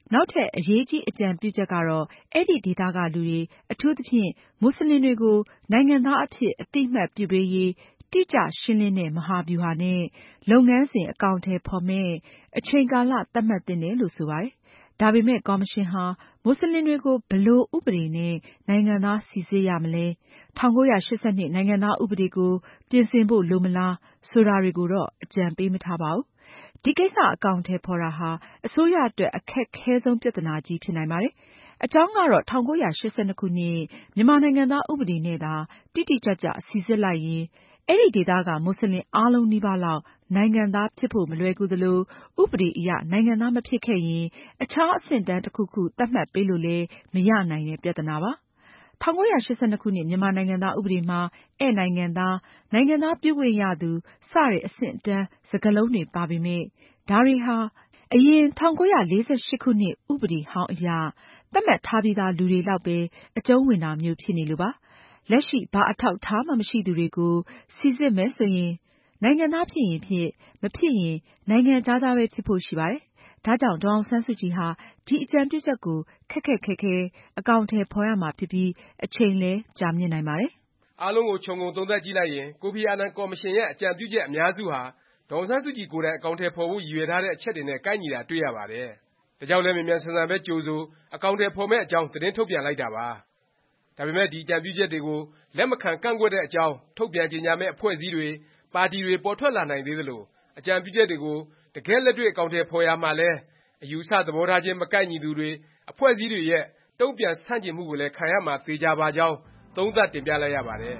Speaker 22: နောက်ထပ်အရေးကြီးအကြံပြုချက်ကတော့အဲ့ဒီဒေသကလူတွေအထူးသဖြင့်မွတ်စလင်တွေကိုနိုင်ငံသားအဖြစ်အသိအမှတ်ပြုပေးရေးတိကျရှင်းလင်းတဲ့မဟာဗျူဟာနဲ့လုပ်ငန်းစဉ်အကောင်အထည်ဖော်မယ့်အချိန်ကာလသတ်မှတ်သင့်တယ်လို့ဆိုပါတယ်။ဒါပေမဲ့ကော်မရှင်ဟာမွတ်စလင်တွေကိုဘယ်လိုဥပဒေနဲ့နိုင်ငံသားစိစစ်ရမလဲ1982နိုင်ငံသားဥပဒေကိုပြင်ဆင်ဖို့လိုမလားဆိုတာတွေကိုတော့အကြံပေးမထားပါဘူး။ဒီကိစ္စအကောင်အထည်ဖော်တာဟာအစိုးရအတွက်အခက်ခဲဆုံးပြဿနာကြီးဖြစ်နိုင်ပါတယ်။အကြောင်းကတော့1982ခုနှစ်မြန်မာနိုင်ငံသားဥပဒေနဲ့သာတိတိကျကျစိစစ်လိုက်ရင်အဲ့ဒီဒေသကမွတ်စလင်အားလုံးနီးပါးလောက်နိုင်ငံသားဖြစ်ဖို့မလွယ်ကူသလိုဥပဒေအရနိုင်ငံသားမဖြစ်ခဲ့ရင်အခြားအဆင့်တန်းတစ်ခုခုသတ်မှတ်ပေးလို့လည်းမရနိုင်တဲ့ပြဿနာပါ1982ခုနှစ်မြန်မာနိုင်ငံသားဥပဒေမှာဧည့်နိုင်ငံသားနိုင်ငံသားပြုခွင့်ရသူစတဲ့အဆင့်အတန်းစကားလုံးတွေပါပေမဲ့ဒါတွေဟာအရင်1948ခုနှစ်ဥပဒေဟောင်းအရသတ်မှတ်ထားပြီးသားလူတွေလောက်ပဲအကျုံးဝင်တာမျိုးဖြစ်နေလို့ပါလက်ရှိဘာအထောက်ထားမှမရှိသူတွေကိုစိစစ်မယ်ဆိုရင်နိုင်ငံသားဖြစ်ရင်ဖြစ်မဖြစ်ရင်နိုင်ငံခြားသားပဲဖြစ်ဖို့ရှိပါတယ်ဒါကြောင့်ဒေါ်အောင်ဆန်းစုကြည်ဟာဒီအကြံပြုချက်ကိုခက်ခက်ခဲခဲအကောင်အထည်ဖော်ရမှာဖြစ်ပြီးအချိန်လည်းကြာမြင့်နိုင်ပါတယ်
Speaker 21: အားလုံးကိုခြုံငုံသုံးသပ်ကြည့်လိုက်ရင်ကိုဖီအာနန်ကော်မရှင်ရဲ့အကြံပြုချက်အများစုဟာဒေါ်အောင်ဆန်းစုကြည်ကိုယ်တိုင်အကောင်အထည်ဖော်ဖို့ရည်ရွယ်ထားတဲ့အချက်တွေနဲ့ကိုက်ညီတာတွေ့ရပါတယ်ဒါကြောင့်လည်းမြန်မြန်ဆန်ဆန်ပဲကြိုဆိုအကောင်အထည်ဖော်မယ့်အကြောင်းသတင်းထုတ်ပြန်လိုက်တာပါဒါပေမဲ့ဒီအကြံပြုချက်တွေကိုလက်မခံကန့်ကွက်တဲ့အကြောင်းထုတ်ပြန်ကြေညာမယ့်အဖွဲ့အစည်းတွေပါတီတွေပေါ်ထွက်လာနိုင်သေးသလိုအကြံပြုချက်တွေကိုတကယ်လက်တွေ့အကောင်အထည်ဖော်ရမှာလဲအယူဆသဘောထားချင်းမကိုက်ညီသူတွေအဖွဲ့အစည်းတွေရဲ့တုံ့ပြန်ဆန့်ကျင်မှုကိုလည်းခံရမှာသေချာပါကြောင်းသုံးသပ်တင်ပြလိုက်ရပါတယ်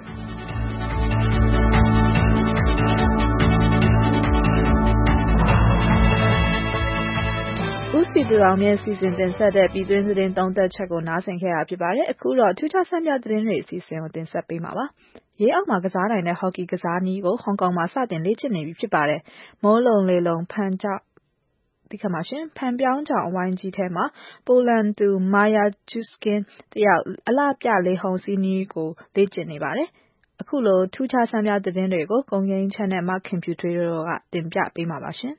Speaker 2: ဦးစီသူအောင်ရဲ့စီစဉ်တင်ဆက်တဲ့ပြည်တွင်းသတင်းသုံးသပ်ချက်ကိုနားဆင်ခဲ့ရဖြစ်ပါတယ်အခုတော့ထူးခြားဆန်းပြသတင်းတွေအစီအစဉ်ကိုတင်ဆက်ပေးမှာပါရေအောက်မှာကစားနိုင်တဲ့ဟော်ကီကစားနည်းကိုဟောင်ကောင်မှာစတင်လေ့ကျင့်နေပြီဖြစ်ပါတယ်မိုးလုံလေလုံဖန်ပြောင်းကြောင်အဝိုင်းကြီးထဲမှာပိုလန်သူမာယာဂျူစကင်တယောက်အလှပြလေဟုန်စီးနည်းကိုလေ့ကျင့်နေပါတယ်အခုလိုထူးခြားဆန်းပြသတင်းတွေကိုကုန်းရင်းချက်နဲ့မခင်ဖြူထွေးတို့ကတင်ပြပေးမှာပါရှင်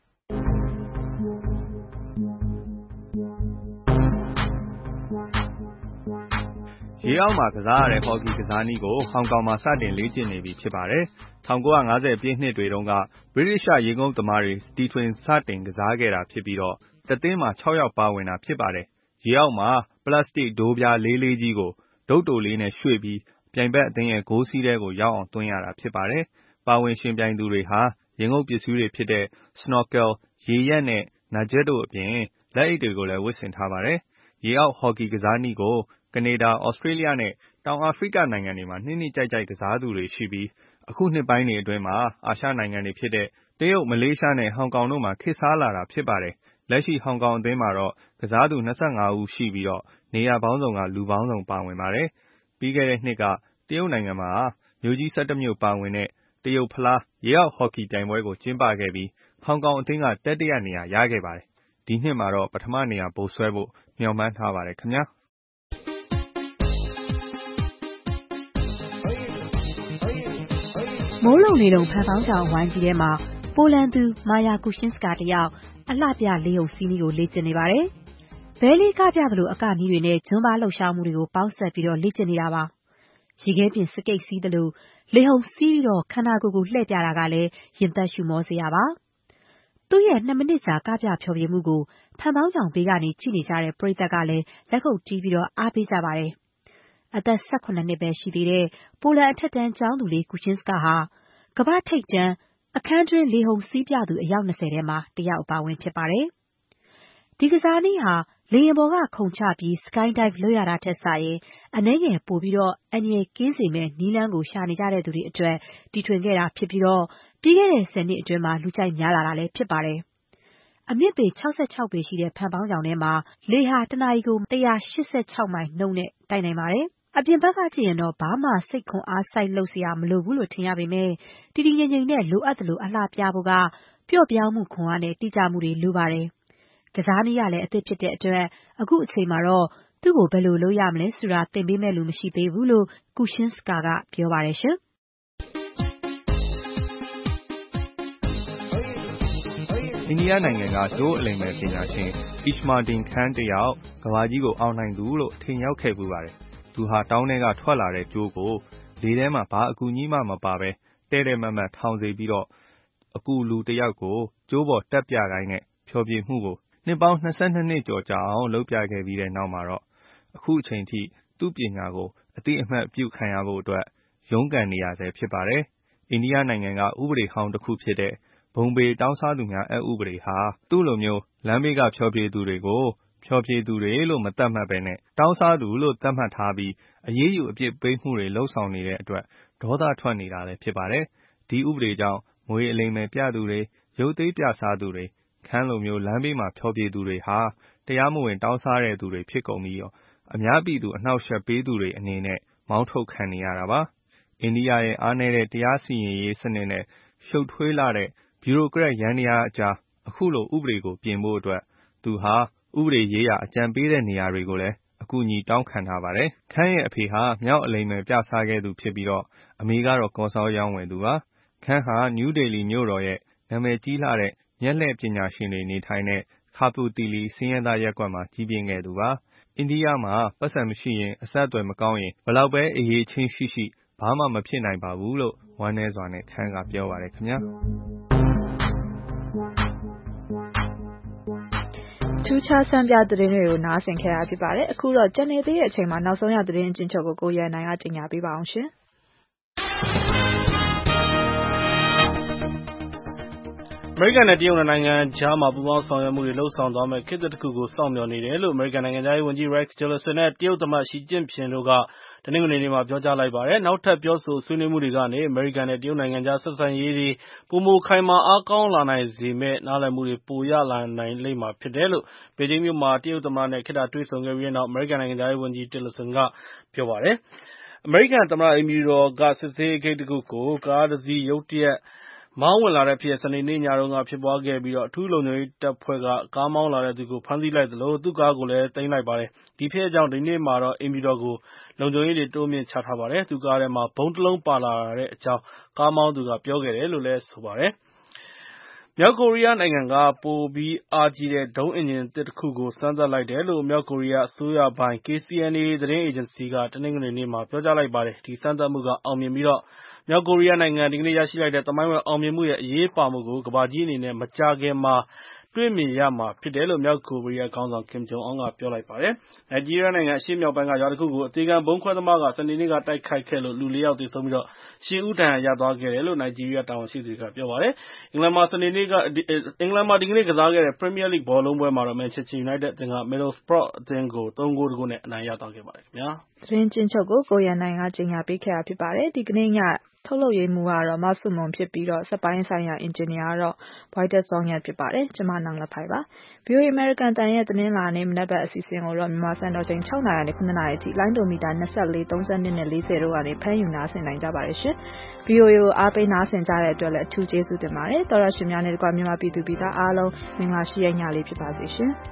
Speaker 1: ရေအောက်မှာကစားရတဲ့ဟော်ကီကစားနည်းကိုဟောင်ကောင်မှာစတင်လေ့ကျင့်နေပြီဖြစ်ပါတယ်1950ပြည့်နှစ်တွေတုန်းကဗြိတိသျှရေငုပ်သမားတွေတီထွင်စတင်ကစားခဲ့တာဖြစ်ပြီးတော့တသင်းမှာ6ယောက်ပါဝင်တာဖြစ်ပါတယ်ရေအောက်မှာပလတ်စတစ်ဒိုးပြားလေးလေးကြီးကိုဒုတ်တိုလေးနဲ့ရွှေ့ပြီးပြိုင်ဘက်အသင်းရဲ့ဂိုးစည်းထဲကိုရောက်အောင်သွင်းရတာဖြစ်ပါတယ်ပါဝင်ရှင်ပြိုင်သူတွေဟာရေငုပ်ပစ္စည်းတွေဖြစ်တဲ့ snorkel ရေရက်နဲ့နာဂျက်တို့အပြင်လက်အိတ်တွေကိုလည်းဝတ်ဆင်ထားပါတယ်ရေအောက်ဟော်ကီကစားနည်းကိုကနေဒါ၊ဩစတြေးလျနဲ့တောင်အာဖရိကနိုင်ငံတွေမှာနှစ်ကြိုက်ကစားသူတွေရှိပြီးအခုနှစ်ပိုင်းတွေအတွင်းမှာအာရှနိုင်ငံတွေဖြစ်တဲ့တရုတ်၊မလေးရှားနဲ့ဟောင်ကောင်တို့မှာခေတ်စားလာတာဖြစ်ပါတယ်လက်ရှိဟောင်ကောင်အသင်းမှာတော့ကစားသူ25ဦးရှိပြီးတော့နေရာပေါင်းစုံကလူပေါင်းစုံပါဝင်ပါတယ်ပြီးခဲ့တဲ့နှစ်ကတရုတ်နိုင်ငံမှာမြို့ကြီး17မြို့ပါဝင်တဲ့တရုတ်ဖလားရေအောက်ဟော်ကီပြိုင်ပွဲကိုကျင်းပခဲ့ပြီးဟောင်ကောင်အသင်းကတတိယနေရာရခဲ့ပါတယ်ဒီနှစ်မှာတော့ပထမနေရာဗိုလ်စွဲဖို့မျှော်မှန်းထားပါတယ်ခင်ဗျာ
Speaker 5: မိုးလုံလေလုံဖန်ပေါင်းကြောင်ဝိုင်းကြီးထဲမှာပိုလန်သူမာယာကူရှင်းစကာတယောက်အလှပြလေယုံစီးနည်းကိုလေ့ကျင့်နေပါတယ်။ဘဲလေးကပြသလိုအကနည်းတွေနဲ့ဂျွန်းဘာလှုပ်ရှားမှုတွေကိုပေါင်းစပ်ပြီးတော့လေ့ကျင့်နေတာပါ။ရေခဲပြင်စကိတ်စီးသလိုလေဟုန်စီးပြီးတော့ခန္ဓာကိုယ်ကိုလှည့်ပြတာကလည်းရင်သက်ရှူမောစရာပါ။သူ့ရဲ့2မိနစ်ကြာကပြဖျော်ဖြေမှုကိုဖန်ပေါင်းကြောင်ဘေးကနေကြည့်နေကြတဲ့ပရိသတ်ကလည်းလက်ခုပ်တီးပြီးတော့အားပေးကြပါတယ်။အသက်18နှစ်ပဲရှိသေးတဲ့ပိုလန်အထက်တန်းကျောင်းသူလေးကူရှင်းစကာဟာကမ္ဘာထိပ်တန်းအခန်းတွင်းလေဟုန်စီးပြသူအယောက်20ထဲမှာတယောက်အပါဝင်ဖြစ်ပါတယ်။ဒီကစားနည်းဟာလေယာဉ်ပေါ်ကခုန်ချပြီး sky dive လုပ်ရတာထက်စာရင်အနည်းငယ်ပိုပြီးတော့အန္တရာယ်ကင်းစေမယ့်နည်းလမ်းကိုရှာနေကြတဲ့သူတွေအတွက်တီထွင်ခဲ့တာဖြစ်ပြီးတော့ပြီးခဲ့တဲ့10နှစ်အတွင်းမှာလူကြိုက်များလာတာလည်းဖြစ်ပါတယ်။အမြင့်ပေ66ပေရှိတဲ့ဖန်ပေါင်းကြောင်ထဲမှာလေဟာတနာရီကို186မိုင်နှုန်းနဲ့တိုက်နိုင်ပါတယ်။အပြင်ဘက်ကကြည့်ရင်တော့ဘာမှစိတ်ခွန်အားစိုက်လုပ်စရာမလိုဘူးလို့ထင်ရပေမဲ့တည်တည်ငြိမ်ငြိမ်နဲ့လိုအပ်သလိုအလှပြဖို့ကပျော့ပြောင်းမှုခွန်အားနဲ့တိကျမှုတွေလိုပါတယ်။ကစားနည်းကလည်းအသစ်ဖြစ်တဲ့အတွက်အခုအချိန်မှာတော့သူ့ကိုဘယ်လိုလုပ်ရမလဲဆိုတာသင်ပေးမဲ့လူမရှိသေးဘူးလို့ကူရှင်းစကာကပြောပါတယ်ရှင်။
Speaker 1: အိန္ဒိယနိုင်ငံကဂျိုးအလိမ်မယ်ပညာရှင် Ishmartin Khan တယောက်ကမ္ဘာကြီးကိုအောင်နိုင်သူလို့ထင်ရောက်ခဲ့ပူပါတယ်။သူဟာတောင်းထဲကထွက်လာတဲ့ကြိုးကိုလေထဲမှာဘာအကူအညီမှမပါဘဲတဲ့တဲ့မတ်မတ်ထောင်စေပြီးတော့အကူလူတယောက်ကိုကြိုးပေါ်တက်ပြခိုင်းတဲ့ဖျော်ဖြေမှုကိုနှစ်ပေါင်း22နှစ်ကျော်ကြာအောင်လုပ်ပြခဲ့ပြီးတဲ့နောက်မှာတော့အခုအချိန်ထိသူ့ပညာကိုအသိအမှတ်ပြုခံရဖို့အတွက်ရုန်းကန်နေရဆဲဖြစ်ပါတယ်။အိန္ဒိယနိုင်ငံကဥပဒေဟောင်းတစ်ခုဖြစ်တဲ့ဘုံဘေတောင်းစားသူများအက်ဥပဒေဟာသူ့လိုမျိုးလမ်းဘေးကဖျော်ဖြေသူတွေကိုဖျော်ဖြေသူတွေလို့မသတ်မှတ်ဘဲနဲ့တောင်းစားသူလို့သတ်မှတ်ထားပြီးအရေးယူအပြစ်ပေးမှုတွေလှုပ်ဆောင်နေတဲ့အတွက်ဒေါသထွက်နေတာလည်းဖြစ်ပါတယ်။ဒီဥပဒေကြောင့်ငွေအလိမ်မယ်ပြသူတွေရုပ်သိမ်းပြစားသူတွေခန်းလိုမျိုးလမ်းဘေးမှာဖျော်ဖြေသူတွေဟာတရားမဝင်တောင်းစားတဲ့သူတွေဖြစ်ကုန်ပြီးအများပြည်သူအနှောက်အယှက်ပေးသူတွေအနေနဲ့မောင်းထုတ်ခံနေရတာပါ။အိန္ဒိယရဲ့အားနည်းတဲ့တရားစီရင်ရေးစနစ်နဲ့ရှုပ်ထွေးလာတဲ့ဗျူရိုကရက်ယန္တရားအကြားအခုလိုဥပဒေကိုပြင်ဖို့အတွက်သူဟာဥပဒေရေးရာအကြံပေးတဲ့နေရာတွေကိုလည်းအကူအညီတောင်းခံထားပါတယ်။ခန်းရဲ့အဖေဟာမြောက်အလိမ်မယ်ပြစားခဲ့သူဖြစ်ပြီးတော့အမေကတော့ကော်စောရောင်းဝယ်သူပါ။ခန်းဟာနယူးဒေလီမြို့တော်ရဲ့နာမည်ကြီးလှတဲ့မျက်လှည့်ပညာရှင်တွေနေထိုင်တဲ့ခါပူတီလီဆင်းရဲသားရပ်ကွက်မှာကြီးပြင်းခဲ့သူပါ။အိန္ဒိယမှာပတ်စံမရှိရင်အဆက်အသွယ်မကောင်းရင်ဘယ်လောက်ပဲအရေးချင်းရှိဘာမှမဖြစ်နိုင်ပါဘူးလို့ဝမ်းနည်းစွာနဲ့ခန်းကပြောပါတယ်ခင်ဗျာ။
Speaker 2: ထူးခြားဆန်းပြသတင်းတွေကိုနားဆင်ခဲ့ရဖြစ်ပါတယ်။အခုတော့ကျန်နေသေးတဲ့အချိန်မှာနောက်ဆုံးရသတင်းအကျဉ်းချုပ်ကိုရန်နိုင်ကတင်ပြပေးပါအောင်ရှင်။
Speaker 3: အမေရိကန်နဲ့တရုတ်နိုင်ငံကြားမှာပူးပေါင်းဆောင်ရွက်မှုတွေလှုပ်ဆောင်သွားမယ့်ခေတ်သစ်တစ်ခုကိုစောင့်မျှော်နေတယ်လို့အမေရိကန်နိုင်ငံခြားရေးဝန်ကြီး Rex Tillerson နဲ့တရုတ်သမ္မတ Xi Jinping တို့ကတနင်္ဂနွေနေ့မှာပြောကြားလိုက်ပါတယ်။နောက်ထပ်ပြောဆိုဆွေးနွေးမှုတွေကနေအမေရိကန်နဲ့တရုတ်နိုင်ငံကြားဆက်ဆံရေးတွေပိုမိုခိုင်မာအားကောင်းလာနိုင်စေမယ့်နားလည်မှုတွေပိုရလာနိုင်လိမ့်မှာဖြစ်တယ်လို့ဘေဂျင်းမြို့မှာတရုတ်သမ္မတနဲ့ခေတ္တတွေ့ဆုံခဲ့ပြီးတဲ့နောက်အမေရိကန်နိုင်ငံခြားရေးဝန်ကြီး Tillerson ကပြောပါတယ်။အမေရိကန်သမ္မတအိမ်ဖြူတော်ကစစ်ဆေးရေးဂိတ်တစ်ခုကိုကားတစ်စီးရုတ်တရက်မောင်းဝင်လာတဲ့ဖြစ်ရပ်စနေနေ့ညတုန်းကဖြစ်ပွားခဲ့ပြီးအထူးလုံခြုံရေးတပ်ဖွဲ့ကကားမောင်းလာတဲ့သူကိုဖမ်းဆီးလိုက်သလိုသူ့ကားကိုလည်းသိမ်းလိုက်ပါတယ်။ဒီဖြစ်ရပ်ကြောင့်ဒီနေ့မှာတော့အိမ်ဖြူတော်ကိုလုံခြုံရေးတွေတိုးမြှင့်ချထားပါတယ်။သူ့ကားထဲမှာဗုံးတစ်လုံးပါလာတဲ့အကြောင်းကားမောင်းသူကပြောခဲ့တယ်လို့လည်းဆိုပါတယ်။မြောက်ကိုရီးယားနိုင်ငံကပိုပြီးအားကြီးတဲ့ဒုံးအင်ဂျင်သစ်တစ်ခုကိုစမ်းသပ်လိုက်တယ်လို့မြောက်ကိုရီးယားအစိုးရပိုင် KCNA သတင်းအေဂျင်စီကတနင်္ဂနွေနေ့မှာပြောကြားလိုက်ပါတယ်။ဒီစမ်းသပ်မှုကအောင်မြင်ပြီးမြောက်ကိုရီးယားနိုင်ငံဒီကနေ့ရရှိလိုက်တဲ့သမိုင်းဝင်အောင်မြင်မှုရဲ့အရေးပါမှုကိုကမ္ဘာကြီးအနေနဲ့မကြာခင်မှာတွေ့မြင်ရမှာဖြစ်တယ်လို့မြောက်ကိုရီးယားခေါင်းဆောင် Kim Jong Un ကပြောလိုက်ပါတယ်။နိုင်ဂျီးရီးယားနိုင်ငံအရှေ့မြောက်ပိုင်းကရွာတစ်ခုကိုအသေခံဗုံးခွဲသမားကစနေနေ့ကတိုက်ခိုက်ခဲ့လို့လူ 4 ယောက်သေဆုံးပြီး10 ဦးဒဏ်ရာရသွားခဲ့တယ်လို့နိုင်ဂျီးရီးယားတာဝန်ရှိသူတွေကပြောပါတယ်။အင်္ဂလန်မှာဒီကနေ့ကစားခဲ့တဲ့ Premier League ဘောလုံးပွဲမှာတော့ Manchester United အသင်းက Middlesbrough အသင်းကို 3 ဂိုး 1 နဲ့အနိုင်ရသွားခဲ့ပါတယ်ခင်ဗျာ
Speaker 2: ။သတင်းကျဉ်းချုပ်ကိုရန်နိုင်ကကြီးညာပေးခဲ့တာဖြစ်ပါတယ်။ဒီကနေ့ညထုတ်လုပ်ရေးမှူးကတော့မဆုမွန်ဖြစ်ပြီးစက်ပိုင်းဆိုင်ရာအင်ဂျင်နီယာကတော့ White Song ရဖြစ်ပါတယ်။ကျွန်မနောင်လက်ဖိုင်ပါ။ VOA American တန်ရဲ့သတင်းလာနေမနက်ဘက်အစီအစဉ်ကိုတော့မြန်မာစံတော်ချိန်6 နာရီနဲ့9 နာရီအထိလိုင်းဒိုမီတာ24 32နဲ့40တို့ကနေဖမ်းယူနားဆင်နိုင်ကြပါတယ်ရှင်။ VOA ကိုအားပေးနားဆင်ကြတဲ့အတွက်လည်းအထူးကျေးဇူးတင်ပါတယ်။တော်ရရှင်များနဲ့တကွမြန်မာပြည်သူပြည်သားအားလုံးမင်္ဂလာရှိတဲ့ညလေးဖြစ်ပါစေရှင်။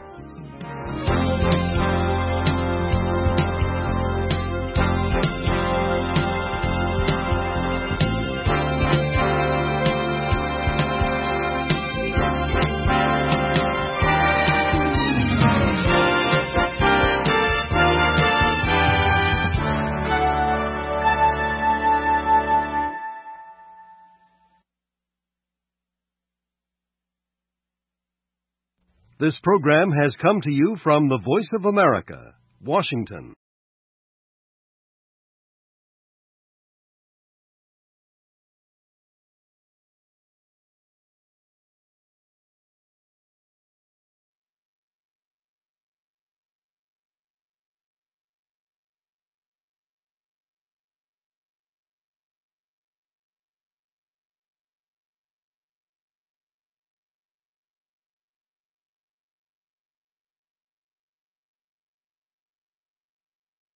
Speaker 4: This program has come to you from the Voice of America, Washington.